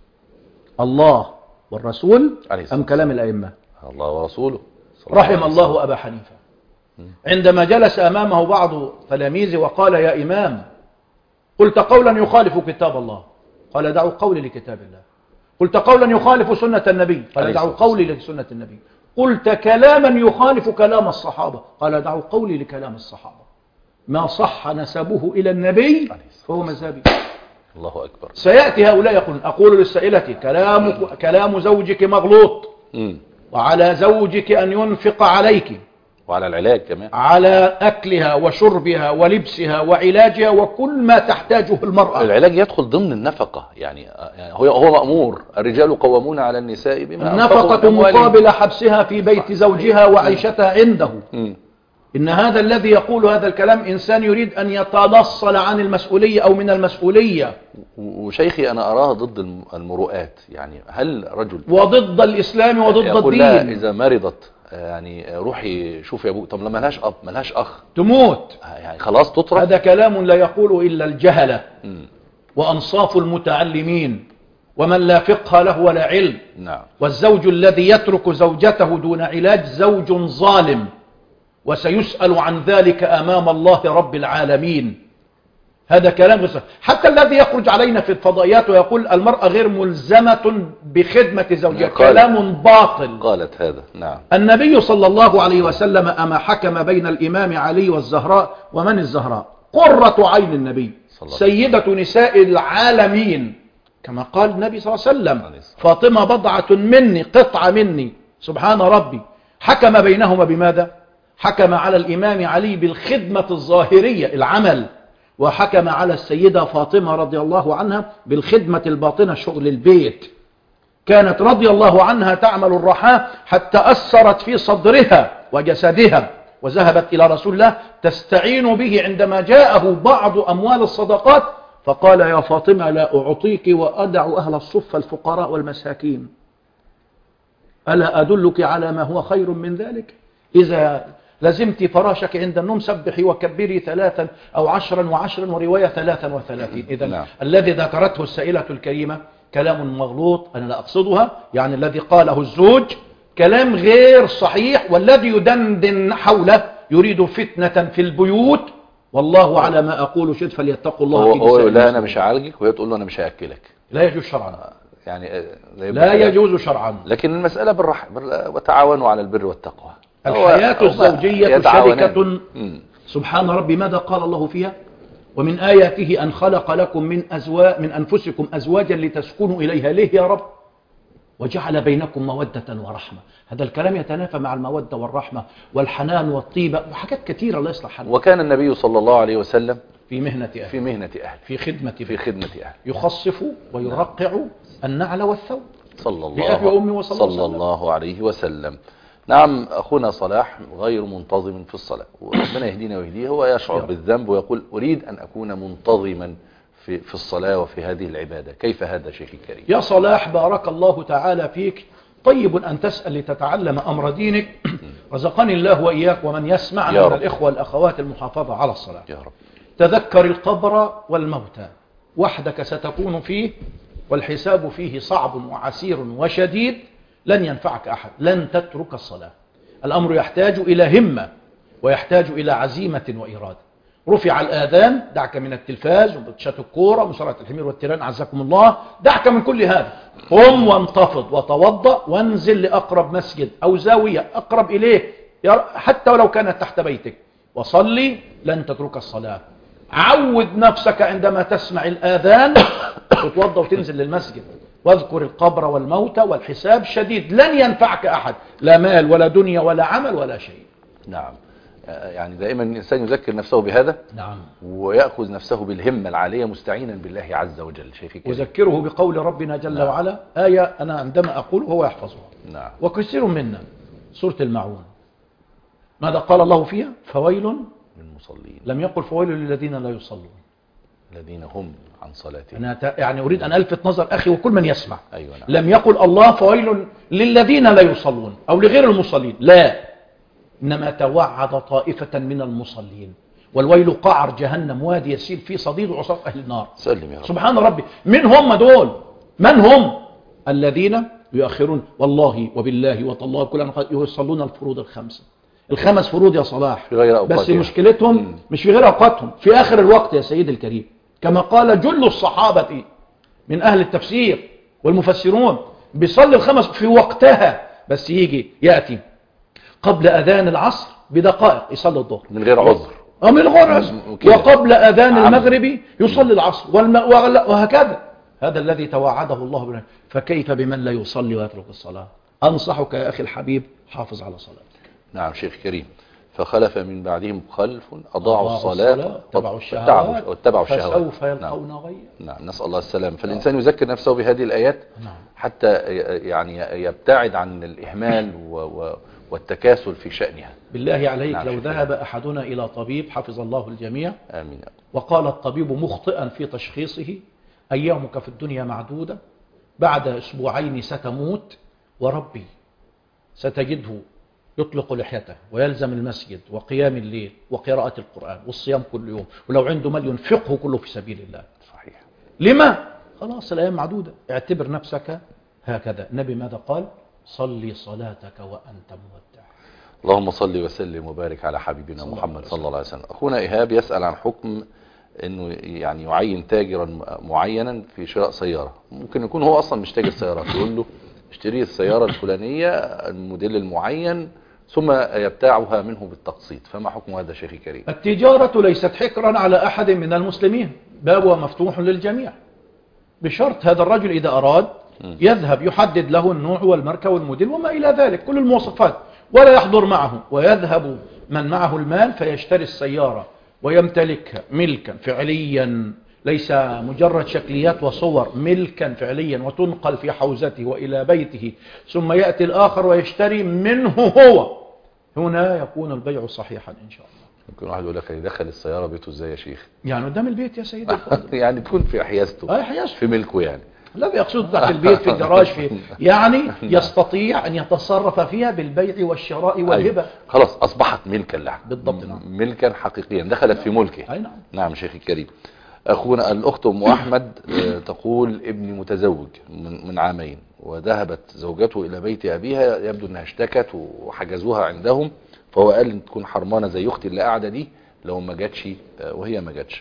الله والرسول أم كلام الأئمة؟ الله ورسوله. رحم الله أبا حنيفة عندما جلس أمامه بعض تلاميذه وقال يا إمام قلت قولا يخالف كتاب الله، قال دعوا قولي لكتاب الله. قلت قولا يخالف سنة النبي، قال دعوا قولي لسنة النبي. قلت كلاما يخالف كلام الصحابة، قال دعوا قولي لكلام الصحابة. ما صح نسبه إلى النبي فهو مذهبي. الله أكبر. سيأتي هؤلاء يقولون أقول للسائلة كلام, كلام زوجك مغلوط، مم. وعلى زوجك أن ينفق عليك، وعلى العلاج كمان، على أكلها وشربها ولبسها وعلاجها وكل ما تحتاجه المرأة. العلاج يدخل ضمن النفقة، يعني هو هو مأمور الرجال قوامون على النساء بما النفقة مقابل حبسها في بيت زوجها وعيشتها عنده. م. إن هذا الذي يقول هذا الكلام إنسان يريد أن يتنصل عن المسؤولية أو من المسؤولية. وشيخي أنا أراها ضد المروءات، يعني هل رجل وضد الإسلام وضد يقول الدين لها إذا مرضت يعني روحي شوفي يا ابوك، طب لما لهاش اب ملهاش اخ تموت، يعني خلاص تطرد؟ هذا كلام لا يقوله الا الجهله م. وانصاف المتعلمين ومن لا فقه له ولا علم. نعم. والزوج الذي يترك زوجته دون علاج زوج ظالم، وسيسأل عن ذلك امام الله رب العالمين. هذا كلام غير صحيح. حتى الذي يخرج علينا في الفضائيات ويقول المرأة غير ملزمة بخدمة زوجها، كلام باطل. قالت هذا. نعم. النبي صلى الله عليه وسلم أما حكم بين الإمام علي والزهراء. ومن الزهراء؟ قرة عين النبي، سيدة نساء العالمين، كما قال النبي صلى الله عليه وسلم فاطمة بضعة مني، قطعة مني، سبحان ربي. حكم بينهما بماذا؟ حكم على الإمام علي بالخدمة الظاهرية العمل، وحكم على السيدة فاطمة رضي الله عنها بالخدمة الباطنة شغل البيت. كانت رضي الله عنها تعمل الرحاة حتى أثرت في صدرها وجسدها، وذهبت إلى رسول الله تستعين به عندما جاءه بعض أموال الصدقات، فقال يا فاطمة لا أعطيك وأدع أهل الصف الفقراء والمساكين. ألا أدلك على ما هو خير من ذلك؟ إذا لزمت فراشك عند النوم سبحي وكبري ثلاثا أو عشرا وعشرا ورواية ثلاثا وثلاثين. إذن نعم. الذي ذكرته السائلة الكريمة كلام مغلوط، أنا لا أقصدها، يعني الذي قاله الزوج كلام غير صحيح، والذي يدندن حوله يريد فتنة في البيوت، والله على ما أقول شد فليتقوا الله. هو, هو لا أنا مش هعالجك، وهي تقول له أنا مش هأكلك. لا يجوز شرعا، يعني لا يجوز شرعا. لكن المسألة بالرحمة، وتعاونوا على البر والتقوى. الحياة الزوجية شركة. سبحان ربي ماذا قال الله فيها؟ ومن آياته أن خلق لكم من أزواج من أنفسكم أزواجا لتسكنوا إليها. ليه يا رب؟ وجعل بينكم مودة ورحمة. هذا الكلام يتنافى مع المودة والرحمة والحنان والطيبة وحاجات كثيرة الله يصلح حالنا. وكان النبي صلى الله عليه وسلم في مهنة أهل في مهنة أهل في خدمة في خدمة أهل يخصف ويرقع النعل والثوب صلى الله صلى الله عليه وسلم. نعم. أخونا صلاح غير منتظم في الصلاة، وربنا يهدينا ويهديه. هو يشعر بالذنب ويقول أريد أن أكون منتظما في في الصلاة وفي هذه العبادة، كيف هذا شيخي الكريم؟ يا صلاح بارك الله تعالى فيك، طيب أن تسأل لتتعلم أمر دينك. رزقني الله وإياك ومن يسمع من الإخوة والأخوات المحافظة على الصلاة. يا رب. تذكر القبر والموتى، وحدك ستكون فيه، والحساب فيه صعب وعسير وشديد، لن ينفعك أحد، لن تترك الصلاة. الأمر يحتاج إلى همة ويحتاج إلى عزيمة وإرادة. رفع الآذان، دعك من التلفاز وبتشات الكورة ومسارعة الحمير والتيران عزكم الله، دعك من كل هذا. قم وانتفض وتوضأ وانزل لأقرب مسجد أو زاوية أقرب إليك حتى ولو كانت تحت بيتك، وصلي، لن تترك الصلاة. عود نفسك عندما تسمع الآذان تتوضأ وتنزل للمسجد، واذكر القبر والموت والحساب شديد، لن ينفعك أحد، لا مال ولا دنيا ولا عمل ولا شيء. نعم. يعني دائما الإنسان يذكر نفسه بهذا. نعم. ويأخذ نفسه بالهمة العالية مستعينا بالله عز وجل. شيخي كريم. وذكره بقول ربنا جل نعم. وعلا، آية أنا عندما أقول هو يحفظها. نعم. وكثير منا سورة المعون ماذا قال الله فيها؟ فويل للمصلين. لم يقل فويل للذين لا يصلون. الذين هم عن صلاتهم. أنا ت- يعني أريد أن ألفت نظر أخي وكل من يسمع. أيوة نعم. لم يقل الله فويل للذين لا يصلون أو لغير المصلين، لا، إنما توعد طائفة من المصلين. والويل قعر جهنم وادي يسيل في صديد عصاة أهل النار. سلم يا رب. سبحان ربي. من هم دول؟ من هم الذين يؤخرون والله وبالله وتالله كلهم يصلون الفروض الخمسة، الخمس فروض يا صلاح، في غير أوقاتهم. بس مشكلتهم مم. مش في غير أوقاتهم، في آخر الوقت يا سيد الكريم، كما قال جل الصحابة من أهل التفسير والمفسرون، بيصلي الخمس في وقتها، بس يجي يأتي قبل أذان العصر بدقائق يصلي الظهر من غير عذر، أو من غير عذر، وقبل أذان المغرب يصلي العصر والم... وهكذا. هذا الذي توعده الله به، فكيف بمن لا يصلي ويترك الصلاة؟ أنصحك يا أخي الحبيب حافظ على صلاتك. نعم شيخ كريم. فخلف من بعدهم خلف أضاعوا الصلاة الصلاة واتبعوا الشهوات واتبعوا الشهوات فسوف يلقون غيا. نعم نسأل الله السلام. فالإنسان يذكر نفسه بهذه الآيات حتى يعني يبتعد عن الإهمال و و والتكاسل في شأنها. بالله عليك نعم لو ذهب أحدنا إلى طبيب حفظ الله الجميع آمين وقال الطبيب مخطئا في تشخيصه أيامك في الدنيا معدودة، بعد أسبوعين ستموت، وربي ستجده يطلق لحيته ويلزم المسجد وقيام الليل وقراءة القرآن والصيام كل يوم، ولو عنده مال ينفقه كله في سبيل الله. صحيح. لما؟ خلاص الأيام معدودة. اعتبر نفسك هكذا. النبي ماذا قال؟ صلي صلاتك وأنت مودع. اللهم صل وسلم وبارك على حبيبنا محمد صلى الله عليه وسلم. أخونا إيهاب يسأل عن حكم انه يعني يعين تاجرا معينا في شراء سيارة، ممكن يكون هو اصلا مش تاجر سيارات، يقول له اشتري السيارة الفلانية الموديل المعين ثم يبتاعها منه بالتقسيط، فما حكم هذا شيخي كريم؟ التجارة ليست حكرا على احد من المسلمين، بابها مفتوح للجميع، بشرط هذا الرجل اذا اراد يذهب يحدد له النوع والماركة والموديل وما الى ذلك كل المواصفات، ولا يحضر معه، ويذهب من معه المال فيشتري السيارة ويمتلكها ملكا فعليا، ليس مجرد شكليات وصور، ملكا فعليا، وتنقل في حوزته وإلى بيته، ثم يأتي الآخر ويشتري منه هو، هنا يكون البيع صحيحا إن شاء الله. ممكن واحد يقول لك يدخل السيارة بيته ازاي يا شيخ؟ يعني قدام البيت يا سيدي الفاضل. يعني تكون في حيازته، آه حيازته في ملكه، يعني لا بيقصد تحت البيت في الجراج في يعني يستطيع أن يتصرف فيها بالبيع والشراء والهبة. أيوة. خلاص أصبحت ملكا له بالضبط. نعم. ملكا حقيقيا دخلت في ملكه. أي نعم. نعم شيخي الكريم. أخونا الأخت أم أحمد تقول ابني متزوج من, من عامين، وذهبت زوجته إلى بيت أبيها، يبدو أنها اشتكت وحجزوها عندهم، فهو قال إن تكون حرمانة زي أختي اللي قاعدة دي لو ما جاتش وهي ما جاتش،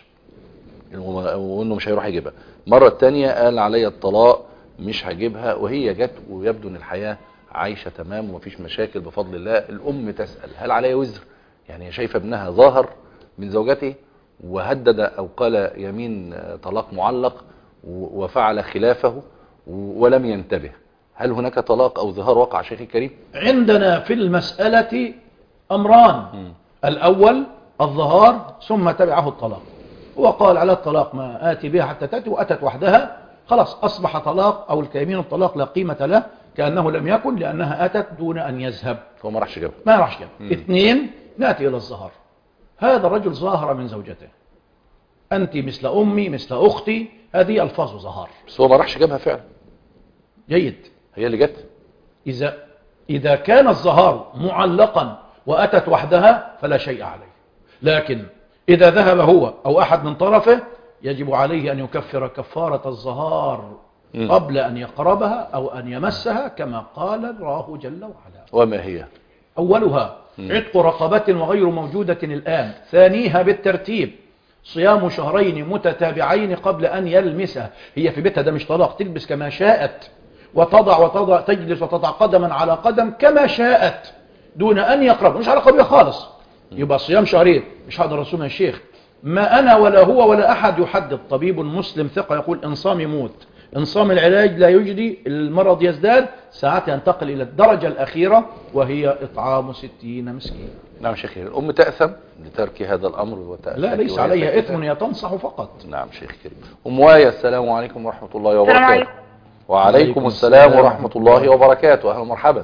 وانه مش هيروح يجيبها. مرة تانية قال علي الطلاق مش هجيبها، وهي جت ويبدو ان الحياة عايشة تمام ومفيش مشاكل بفضل الله. الام تسأل هل علي وزر؟ يعني هي شايفة ابنها ظاهر من زوجته وهدد او قال يمين طلاق معلق وفعل خلافه ولم ينتبه، هل هناك طلاق او ظهار وقع شيخي الكريم؟ عندنا في المسألة امران، م. الاول الظهار ثم تبعه الطلاق، وقال على الطلاق ما آتي بها حتى تأتي، وأتت وحدها خلاص أصبح طلاق، أو الكيمين الطلاق لا قيمة له كأنه لم يكن، لأنها أتت دون أن يذهب، فهو ما راحش جابها، ما راحش جابها. اثنين، نأتي إلى الظهر. هذا الرجل ظاهر من زوجته، أنت مثل أمي مثل أختي، هذه ألفاظ ظهار، بس هو ما راحش جابها فعلا. جيد. هي اللي جت. إذا إذا كان الظهار معلقا وأتت وحدها فلا شيء عليه، لكن إذا ذهب هو أو أحد من طرفه يجب عليه أن يكفر كفارة الظهار قبل أن يقربها أو أن يمسها، كما قال الله جل وعلا. وما هي؟ أولها عتق رقبة وغير موجودة الآن. ثانيها بالترتيب صيام شهرين متتابعين قبل أن يلمسها. هي في بيتها، ده مش طلاق، تلبس كما شاءت وتضع وتضع، تجلس وتضع قدما على قدم كما شاءت دون أن يقرب، مش علاقة بها خالص. يبقى صيام شهرين. مش هقدر أصوم يا شيخ، ما أنا ولا هو ولا أحد يحدد. طبيب مسلم ثقة يقول إن صام يموت، إن صام العلاج لا يجدي، المرض يزداد، ساعات ينتقل إلى الدرجة الأخيرة وهي إطعام ستين مسكين. نعم شيخي. الأم تأثم لترك هذا الأمر وتأثم؟ لا، ليس عليها إثم، هي تنصح فقط. نعم شيخ كريم. أم وايا السلام عليكم ورحمة الله وبركاته. وعليكم السلام ورحمة الله وبركاته. أهلا ومرحبا.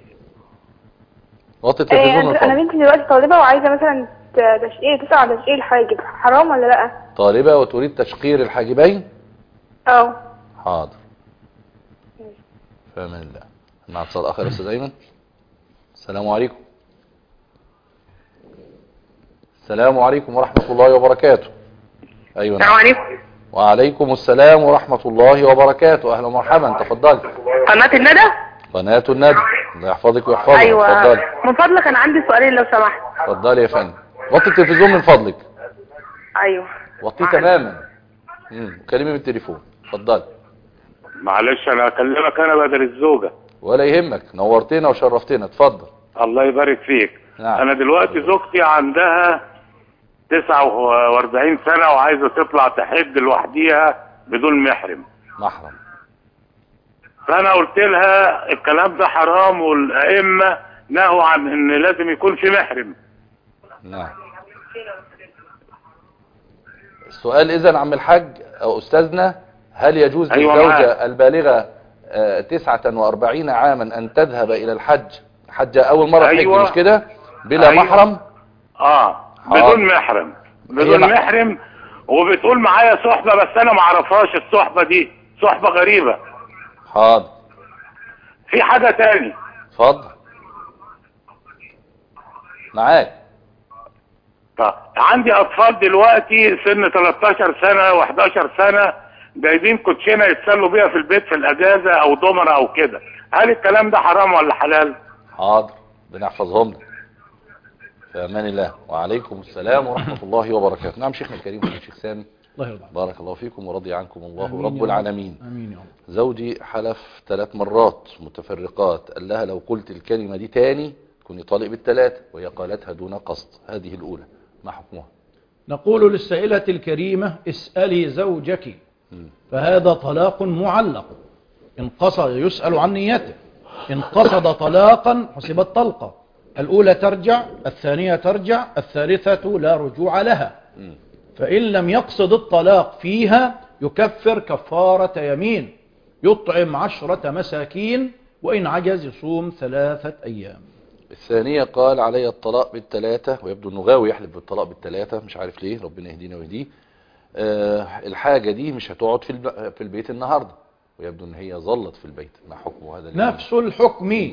وطي التلفزيون. انا بنتي دلوقتي طالبه وعايزه مثلا تشقيق، تسعى على تشقيق الحاجب، حرام ولا لا؟ طالبة وتريد تشقير الحاجبين؟ اه. حاضر. فمن الله. مع اتصال اخر يا استاذ ايمن. السلام عليكم. السلام عليكم ورحمة الله وبركاته. ايوه. السلام عليكم. وعليكم السلام ورحمة الله وبركاته. اهلا ومرحبا، تفضلي. قناة الندى. قناة الندى، الله يحفظك ويحفظك. ايوه تفضلي. من فضلك انا عندي سؤالين لو سمحت. اتفضلي يا فندم. وطي التلفزيون من فضلك. ايوه. وطيه تماما. امم كلمي من التليفون. اتفضلي. معلش انا اكلمك انا بدل الزوجة. ولا يهمك، نورتنا وشرفتنا. اتفضل. الله يبارك فيك. نعم. انا دلوقتي زوجتي عندها تسعة واربعين سنة وعايزة تطلع تحج لوحديها بدون محرم. محرم. فانا قلت لها الكلام ده حرام، والائمة نهوا عن ان لازم يكون في محرم. نعم. السؤال اذا عم الحاج او استاذنا، هل يجوز أيوة للزوجة معاك. البالغة آه تسعة واربعين عاما ان تذهب الى الحج حج اول مرة أيوة. تحج مش كده بلا أيوة. محرم؟ اه بدون محرم بدون محرم. وبتقول معايا صحبة بس انا ما اعرفهاش الصحبة دي، صحبة غريبة. حاضر. في حاجة تاني. اتفضل معاك. طب عندي اطفال دلوقتي سن تلتاشر سنة وحداشر سنة جايبين كوتشينة يتسلوا بيها في البيت في الاجازة او دومرة او كده، هل الكلام ده حرام ولا حلال؟ حاضر بنحفظهم لك. في امان الله. وعليكم السلام ورحمة الله وبركاته. نعم شيخنا الكريم الشيخ سامي، الله يرضى. بارك الله فيكم ورضي عنكم الله آمين رب يا العالمين. امين يا رب. زوجي حلف ثلاث مرات متفرقات، قال لها لو قلت الكلمة دي تاني كوني طالق بالثلاثة، وهي قالتها دون قصد. هذه الأولى، ما حكمها؟ نقول للسائلة الكريمة اسألي زوجك، فهذا طلاق معلق. إن قصد يسأل عن نيته، إن قصد طلاقا حسبت طلقة. الأولى ترجع، الثانية ترجع، الثالثة لا رجوع لها. فإن لم يقصد الطلاق فيها يكفر كفارة يمين، يطعم عشرة مساكين، وإن عجز يصوم ثلاثة أيام. الثانية قال علي الطلاق بالثلاثة، ويبدو انه غاوي يحلف بالطلاق بالثلاثة، مش عارف ليه، ربنا يهدينا ويهديه. أه الحاجة دي مش هتقعد في في البيت النهاردة، ويبدو ان هي ظلت في البيت. ما حكمه هذا؟ نفس الحكم.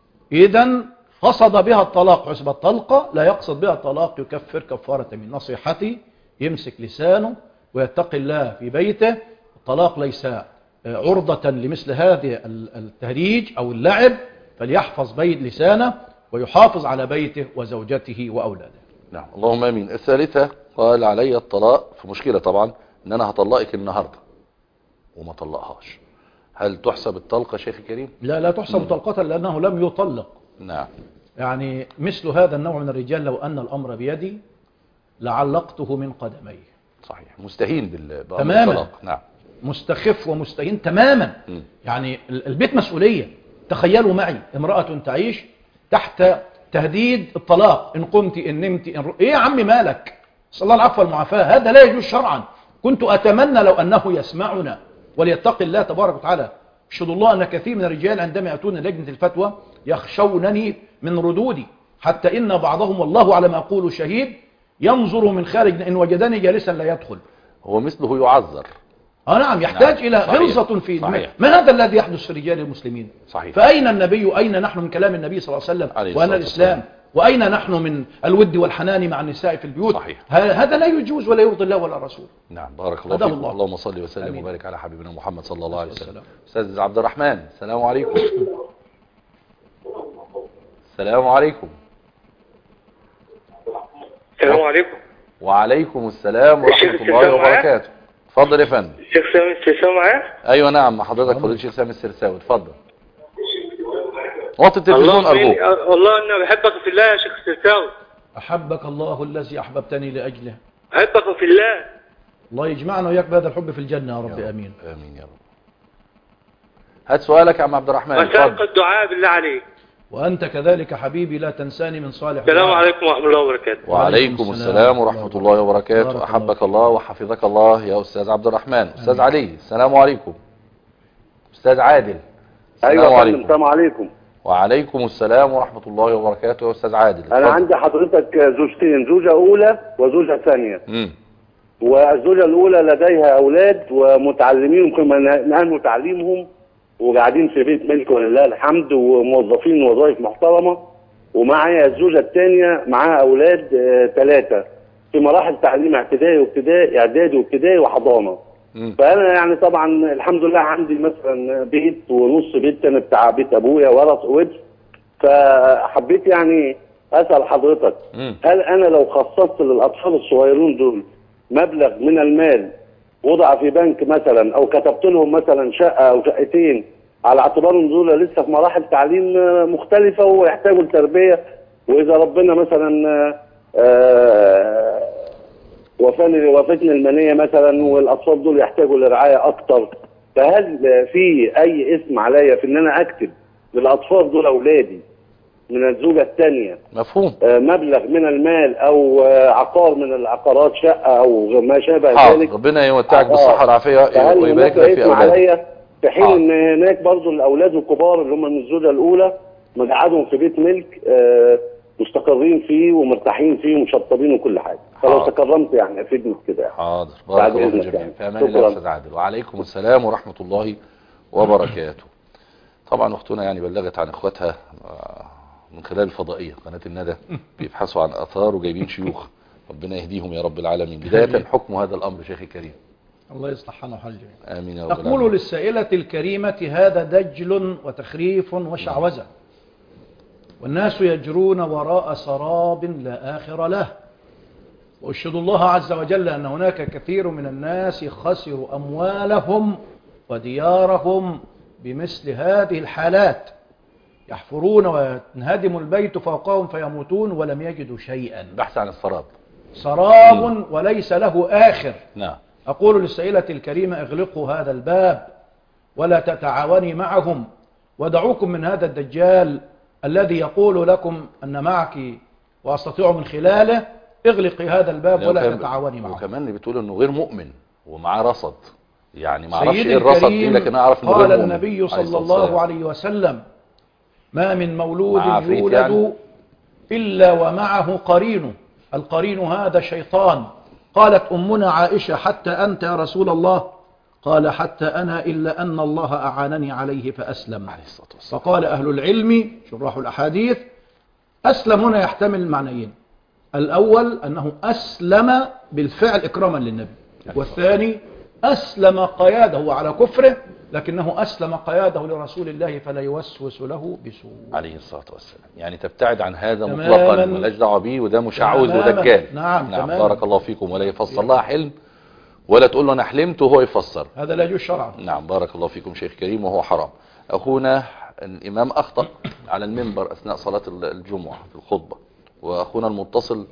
إذن قصد بها الطلاق حسب الطلقة، لا يقصد بها الطلاق يكفر كفارة من نصيحتي. يمسك لسانه ويتقي الله في بيته. الطلاق ليس عرضة لمثل هذه التهريج أو اللعب، فليحفظ بيت لسانه ويحافظ على بيته وزوجته وأولاده. نعم اللهم امين. الثالثة قال علي الطلاق في مشكلة طبعا، ان انا هطلقك النهاردة وما طلقهاش، هل تحسب الطلقة شيخ الكريم؟ لا لا تحسب طلقة لأنه لم يطلق. نعم. يعني مثل هذا النوع من الرجال لو أن الأمر بيدي لعلقته من قدميه. صحيح. مستهين بأمر تماما. الطلاق. نعم. مستخف ومستهين تماما. م. يعني البيت مسؤولية. تخيلوا معي امرأة تعيش تحت تهديد الطلاق، إن قمت إن نمت إن ر... إيه يا عم مالك؟ صلى الله العفو والمعافاة. هذا لا يجوز شرعا. كنت أتمنى لو أنه يسمعنا وليتقي الله تبارك وتعالى. أشهد الله أن كثير من الرجال عندما يأتون لجنة الفتوى يخشونني من ردودي، حتى إن بعضهم والله على ما أقول شهيد ينظر من خارج، إن وجدني جالسا لا يدخل. هو مثله يعذر. آه نعم يحتاج نعم. إلى غلظة في دماغه. ما هذا الذي يحدث في رجال المسلمين؟ صحيح. فأين النبي؟ أين نحن من كلام النبي صلى الله عليه وسلم وأن الإسلام؟ وأين نحن من الود والحنان مع النساء في البيوت؟ صحيح. هذا لا يجوز ولا يرضي الله ولا رسول. نعم بارك الله فيكم. اللهم صل وسلم أمين. وبارك على حبيبنا محمد صلى الله عليه وسلم. أستاذ عبد الرحمن، السلام عليكم. السلام عليكم. السلام عليكم. وعليكم السلام ورحمة الله وبركاته. اتفضل يا فندم. الشيخ سامي السرساوي معايا؟ ايوه نعم مع حضرتك فضيلة الشيخ سامي السرساوي. اتفضل. وطي التلفزيون ارجوك. والله انا بحبك في الله يا شيخ السرساوي. احبك الله الذي احببتني لاجله. احبك في الله. الله يجمعنا وياك بهذا الحب في الجنة يا رب. يا امين. امين يا رب. هات سؤالك يا عم عبد الرحمن. وسألك الدعاء بالله عليك. وأنت كذلك حبيبي لا تنساني من صالح. السلام عليكم ورحمة الله وبركاته. وعليكم السلام ورحمة الله وبركاته. أحبك الله وحفظك الله يا أستاذ عبد الرحمن. أستاذ علي السلام عليكم. أستاذ عادل السلام عليكم. السلام عليكم. وعليكم السلام ورحمة الله وبركاته يا أستاذ عادل. أنا عندي حضرتك زوجتين، زوجة أولى وزوجة ثانية. امم والزوجة الأولى لديها أولاد ومتعلمين كما نهوا تعليمهم وقاعدين في بيت ملك ولله الحمد وموظفين وظائف محترمة، ومعايا الزوجة الثانية معاها أولاد ثلاثة في مراحل تعليم اعتدائي وابتدائي إعدادي وابتدائي وحضانة. فأنا يعني طبعا الحمد لله عندي مثلا بيت ونص بيت كان بتاع بيت أبويا ورث وبس. فحبيت يعني أسأل حضرتك هل أنا لو خصصت للأطفال الصغيرين دول مبلغ من المال وضع في بنك مثلا او كتبت لهم مثلا شقه او شقتين على اعتبار ان دول لسه في مراحل تعليم مختلفه ويحتاجوا لتربيه، واذا ربنا مثلا وفاني وفتني المنيه مثلا والاطفال دول يحتاجوا لرعايه اكتر، فهل في اي اسم عليا في ان انا اكتب للاطفال دول اولادي من الزوجة الثانية مفهوم مبلغ من المال او عقار من العقارات شقة او ما شابه ذلك؟ ربنا يمتعك بالصحة والعافية ويبارك لك في اولادك. في حين ان هناك برضو الاولاد الكبار اللي هم من الزوجة الاولى مقعدهم في بيت ملك مستقرين فيه ومرتاحين فيه ومشطبين وكل حاجة. فلو تكرمت يعني افيدني كده. حاضر بارك الله فيك جميعا. في امان الله يا استاذ عادل. وعليكم السلام ورحمة الله وبركاته. طبعا اختنا يعني بلغت عن اخواتها من خلال الفضائية قناة الندى بيبحثوا عن اثار وجايبين شيوخ، ربنا يهديهم يا رب العالمين. بداية حكم هذا الامر شيخي الكريم. الله يصلح حالنا وحال الجميع. امين يا رب العالمين. نقول للسائلة الكريمة هذا دجل وتخريف وشعوذة، والناس يجرون وراء سراب لا آخر له، وأشهد الله عز وجل أن هناك كثير من الناس خسروا أموالهم وديارهم بمثل هذه الحالات، يحفرون وينهدم البيت فوقهم فيموتون ولم يجدوا شيئا. بحث عن السراب، سراب وليس له آخر. نعم. أقول للسائلة الكريمة اغلقوا هذا الباب ولا تتعاوني معهم، ودعوكم من هذا الدجال الذي يقول لكم أن معك وأستطيع من خلاله. اغلقي هذا الباب ولا تتعاوني معه. وكمان بتقول أنه غير مؤمن ومعاه رصد، يعني ما اعرفش ايه الرصد دي لكن اعرف انه غير مؤمن. قال النبي صلى الله عليه وسلم ما من مولود يولد يعني إلا ومعه قرين، القرين هذا شيطان. قالت أمنا عائشة حتى أنت يا رسول الله؟ قال حتى أنا إلا أن الله أعانني عليه فأسلم. فقال أهل العلم شراح الأحاديث أسلم هنا يحتمل معنيين، الأول أنه أسلم بالفعل إكراما للنبي، والثاني أسلم قياده على كفره لكنه أسلم قياده لرسول الله فلا يوسوس له بسوء عليه الصلاة والسلام. يعني تبتعد عن هذا مطلقا ملاش دعوه بيه، وده مشعوذ ودجال. نعم, نعم بارك الله فيكم. ولا يفسر لها حلم ولا تقول له أنا حلمت وهو يفسر، هذا لا يجوز شرعا. نعم بارك الله فيكم شيخ كريم، وهو حرام. أخونا الإمام أخطأ على المنبر أثناء صلاة الجمعة في الخطبة، وأخونا المتصل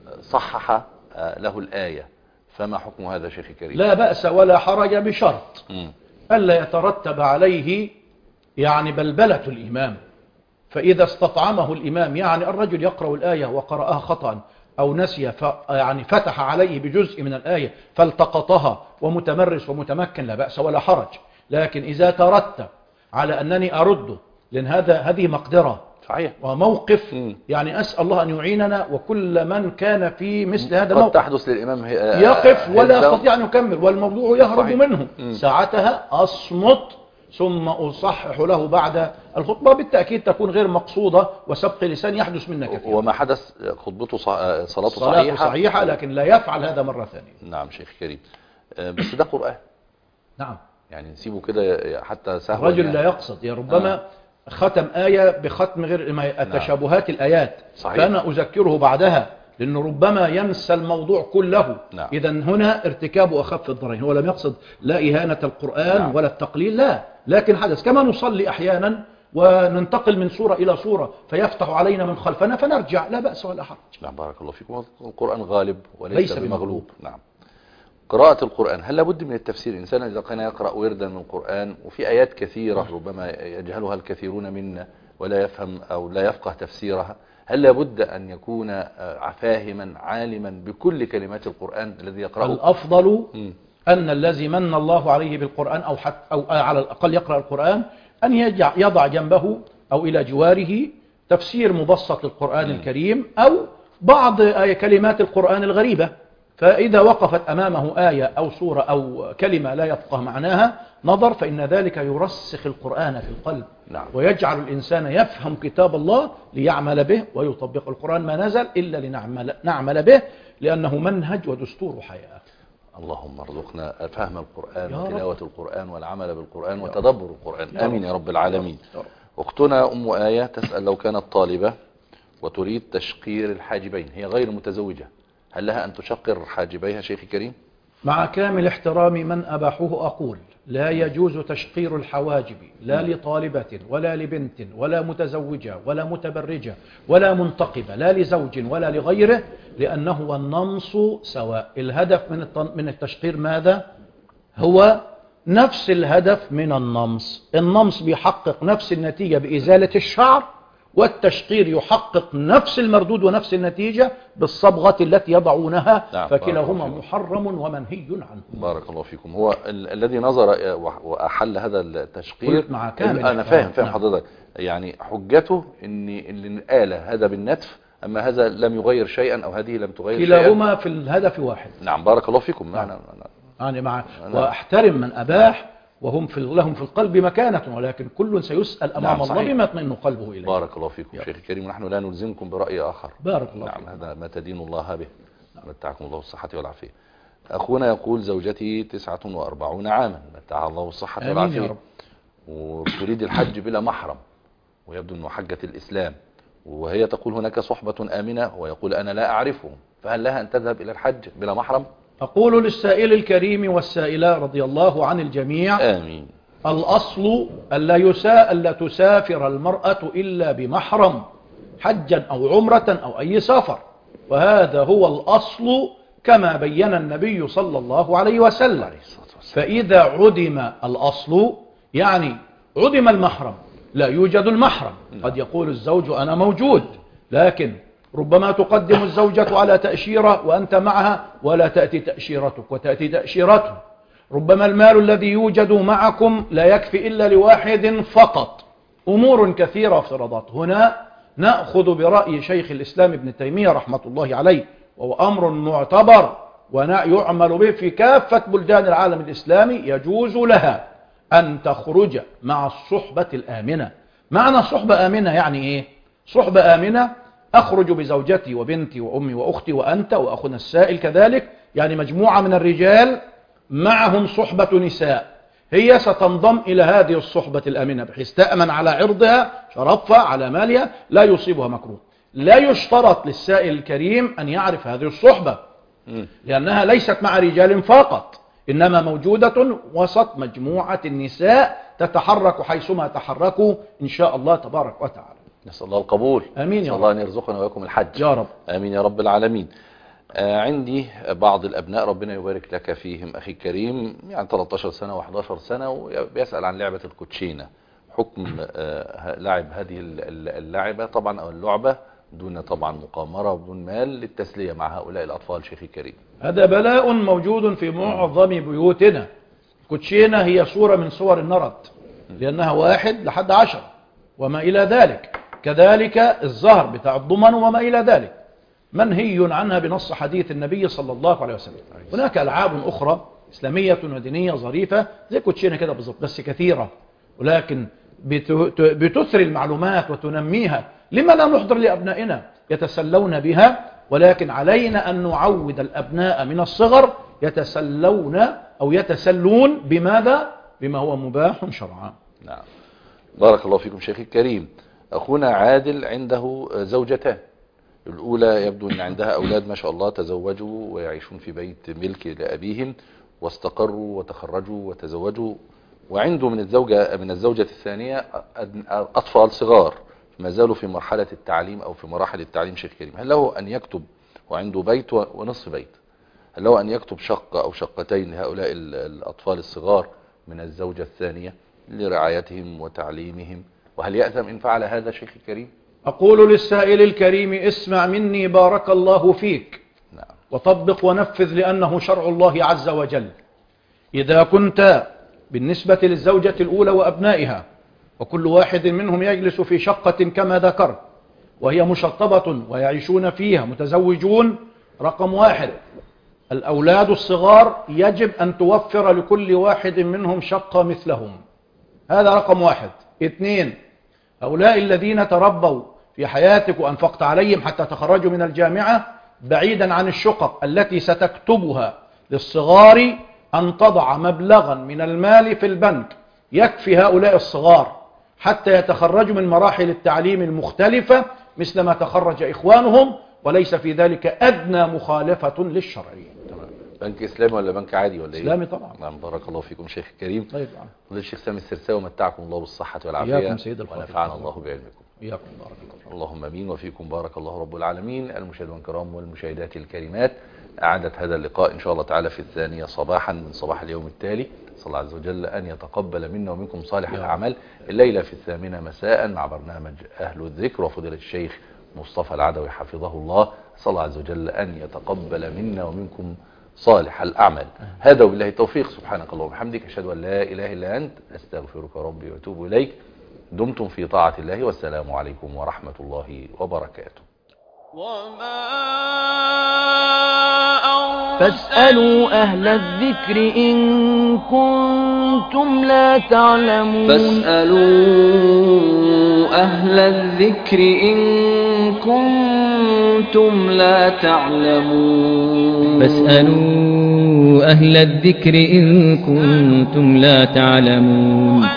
صحح له الآية، فما حكم هذا شيخ كريم؟ لا بأس ولا حرج بشرط م. ألا يترتب عليه يعني بلبلة الإمام. فإذا استطعمه الإمام، يعني الرجل يقرأ الآية وقرأها خطأ أو نسي ف يعني فتح عليه بجزء من الآية فالتقطها ومتمرس ومتمكن، لا بأس ولا حرج. لكن إذا ترتب على أنني أرده، لأن هذا هذه مقدرة صحيح وموقف م. يعني أسأل الله أن يعيننا وكل من كان في مثل هذا قد الموقف تحدث للإمام يقف ولا يستطيع أن يكمل والموضوع يهرب صحيح. منه م. ساعتها أصمت ثم أصحح له بعد الخطبة، بالتأكيد تكون غير مقصودة وسبق لسان يحدث منا كثير. وما حدث خطبته صلاته صلاته صحيحة صحيحة لكن لا يفعل هذا مرة ثانية. نعم شيخ كريم، بس ده قرآن. نعم يعني نسيبه كده حتى سهوا. الرجل يعني. لا يقصد، يا ربما آه. ختم آية بختم غير التشابهات. نعم. الآيات صحيح. فأنا أذكره بعدها لأنه ربما ينسى الموضوع كله. نعم. إذا هنا ارتكاب أخف الضررين. هو لم يقصد لا إهانة القرآن نعم. ولا التقليل، لا، لكن حدث كما نصلي أحيانا وننتقل من صورة إلى صورة فيفتح علينا من خلفنا فنرجع، لا بأس ولا حرج. نعم بارك الله فيكم. القرآن غالب وليس بمغلوب. نعم. قراءة القرآن، هل لابد من التفسير؟ إنسان إذا كان يقرأ وردا من القرآن وفي آيات كثيرة ربما يجهلها الكثيرون منا ولا يفهم أو لا يفقه تفسيرها، هل لابد أن يكون فاهما عالما بكل كلمات القرآن الذي يقرأه؟ الأفضل م. أن الذي من الله عليه بالقرآن أو, حتى أو على الأقل يقرأ القرآن أن يضع جنبه أو إلى جواره تفسير مبسط للقرآن م. الكريم أو بعض كلمات القرآن الغريبة فإذا وقفت أمامه آية أو سورة أو كلمة لا يفقه معناها نظر، فإن ذلك يرسخ القرآن في القلب. نعم. ويجعل الإنسان يفهم كتاب الله ليعمل به ويطبق. القرآن ما نزل إلا لنعمل نعمل به، لأنه منهج ودستور حياة. اللهم ارزقنا فهم القرآن يا وتلاوة رب. القرآن والعمل بالقرآن وتدبر القرآن. يا آمين يا رب العالمين. يا رب. أختنا أم آية تسأل: لو كانت طالبة وتريد تشقير الحاجبين، هي غير متزوجة، هل لها أن تشقر حاجبيها شيخي الكريم؟ مع كامل احترام من أباحوه أقول لا يجوز تشقير الحواجب لا لطالبة ولا لبنت ولا متزوجة ولا متبرجة ولا منتقبة، لا لزوج ولا لغيره، لأنه النمص سواء. الهدف من من التشقير ماذا؟ هو نفس الهدف من النمص. النمص بيحقق نفس النتيجة بإزالة الشعر، والتشقير يحقق نفس المردود ونفس النتيجة بالصبغة التي يضعونها. نعم. فكلاهما محرم ومنهي عنه. بارك الله فيكم. هو ال الذي نظر وأحل هذا التشقير، مع كامل أنا فاهم فاهم نعم. حضرتك، يعني حجته إن الآلة هذا بالنتف، أما هذا لم يغير شيئا أو هذه لم تغير شيئا، كلاهما في الهدف واحد. نعم. بارك الله فيكم. نعم. نعم. يعني مع واحترم من أباح وهم في لهم في القلب مكانة، ولكن كل سيسأل أمام نعم. الله بما يطمئن قلبه إليه. بارك الله فيكم شيخ الكريم، ونحن لا نلزمكم برأي آخر. بارك الله نعم. فيكم. هذا ما تدين الله به. متعكم الله بالصحة والعافية. أخونا يقول: زوجتي تسعة وأربعون عاما، متعها الله بالصحة آمين والعافية، يا رب. وتريد الحج بلا محرم، ويبدو أنه حجة الإسلام، وهي تقول هناك صحبة آمنة، ويقول أنا لا أعرفهم، فهل لها أن تذهب إلى الحج بلا محرم؟ أقول للسائل الكريم والسائلة رضي الله عن الجميع: آمين. الأصل ألا يساء ألا تسافر المرأة إلا بمحرم، حجا أو عمرة أو أي سفر، وهذا هو الأصل كما بين النبي صلى الله عليه وسلم. فإذا عدم الأصل يعني عدم المحرم، لا يوجد المحرم. قد يقول الزوج أنا موجود، لكن ربما تقدم الزوجة على تأشيرة وأنت معها ولا تأتي تأشيرتك وتأتي تأشيرته. ربما المال الذي يوجد معكم لا يكفي إلا لواحد فقط. أمور كثيرة وافتراضات. هنا نأخذ برأي شيخ الإسلام ابن تيمية رحمة الله عليه، وهو أمر معتبر ويعمل به في كافة بلدان العالم الإسلامي. يجوز لها أن تخرج مع الصحبة الآمنة. معنى صحبة آمنة يعني إيه؟ صحبة آمنة أخرج بزوجتي وبنتي وأمي وأختي وأنت وأخونا السائل كذلك، يعني مجموعة من الرجال معهم صحبة نساء، هي ستنضم إلى هذه الصحبة الآمنة بحيث تأمن على عرضها، شرفها، على مالها، لا يصيبها مكروه. لا يشترط للسائل الكريم أن يعرف هذه الصحبة، لأنها ليست مع رجال فقط، إنما موجودة وسط مجموعة النساء تتحرك حيثما تحركوا إن شاء الله تبارك وتعالى. نسأل الله القبول. آمين يا رب. الله أن يرزقنا وياكم الحج يا رب. آمين يا رب العالمين. آه عندي بعض الأبناء ربنا يبارك لك فيهم أخي الكريم، يعني ثلاثة عشر سنة وأحد عشر سنة، وبيسأل عن لعبة الكوتشينة، حكم آه لعب هذه اللعبة طبعا أو اللعبة دون طبعا مقامرة وبدون مال للتسلية مع هؤلاء الأطفال شيخي الكريم. هذا بلاء موجود في معظم بيوتنا. الكوتشينة هي صورة من صور النرد، لأنها واحد لحد عشر وما إلى ذلك، كذلك الزهر بتاع الضمن وما إلى ذلك، منهي عنها بنص حديث النبي صلى الله عليه وسلم. هناك ألعاب أخرى إسلامية ودينية ظريفة زي كوتشينة كده بالضبط، بس كثيرة، ولكن بتثري المعلومات وتنميها. لما لا نحضر لأبنائنا يتسلون بها؟ ولكن علينا أن نعود الأبناء من الصغر يتسلون أو يتسلون بماذا؟ بما هو مباح شرعا. نعم. بارك الله فيكم شيخي الكريم. أخونا عادل عنده زوجتان، الأولى يبدو أن عندها أولاد ما شاء الله، تزوجوا ويعيشون في بيت ملك لأبيهم واستقروا وتخرجوا وتزوجوا، وعنده من الزوجة من الزوجة الثانية أطفال صغار ما زالوا في مرحلة التعليم أو في مراحل التعليم شيخ كريم. هل له أن يكتب وعنده بيت ونصف بيت، هل له أن يكتب شقة أو شقتين لهؤلاء الأطفال الصغار من الزوجة الثانية لرعايتهم وتعليمهم، وهل يأثم إن فعل هذا شيخ الكريم؟ أقول للسائل الكريم: اسمع مني بارك الله فيك. نعم. وطبق ونفذ لأنه شرع الله عز وجل. إذا كنت بالنسبة للزوجة الأولى وأبنائها وكل واحد منهم يجلس في شقة كما ذكرت وهي مشطبة ويعيشون فيها متزوجون، رقم واحد الأولاد الصغار يجب أن توفر لكل واحد منهم شقة مثلهم، هذا رقم واحد. اثنين، هؤلاء الذين تربوا في حياتك وأنفقت عليهم حتى تخرجوا من الجامعة، بعيدا عن الشقق التي ستكتبها للصغار، أن تضع مبلغا من المال في البنك يكفي هؤلاء الصغار حتى يتخرجوا من مراحل التعليم المختلفة مثل ما تخرج إخوانهم، وليس في ذلك أدنى مخالفة للشرعية. بنك إسلامي ولا بنك عادي ولا إيه؟ إسلامي طبعا. نعم، بارك الله فيكم شيخ الكريم. طيب. فضيلة الشيخ سامي السرساوي، متعكم الله بالصحة والعافية. إياكم سيد الفاضل. ونفعنا الله بعلمكم. إياكم بارك الله. اللهم امين وفيكم بارك الله رب العالمين. المشاهدين الكرام والمشاهدات الكريمات، أعادت هذا اللقاء إن شاء الله تعالى في الثانية صباحا من صباح اليوم التالي. صلى الله عز وجل أن يتقبل منا ومنكم صالح الأعمال. الليلة في الثامنة مساء مع برنامج أهل الذكر وفضيلة الشيخ مصطفى العدوي حفظه الله. صلى الله عز وجل أن يتقبل منا ومنكم صالح الأعمال. هذا وبالله التوفيق. سبحانك اللهم وبحمدك، أشهد أن لا إله إلا أنت، أستغفرك ربي وأتوب إليك. دمتم في طاعة الله، والسلام عليكم ورحمة الله وبركاته. فاسألوا أهل الذكر إن كنتم لا تعلمون. فاسألوا أهل الذكر إن كنتم لا تعلمون. فاسألوا أهل الذكر إن كنتم لا تعلمون.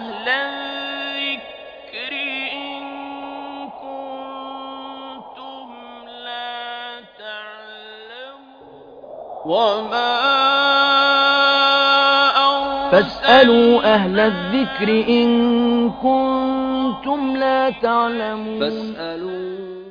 وما فاسألوا أهل الذكر إن كنتم لا تعلمون. فاسألوا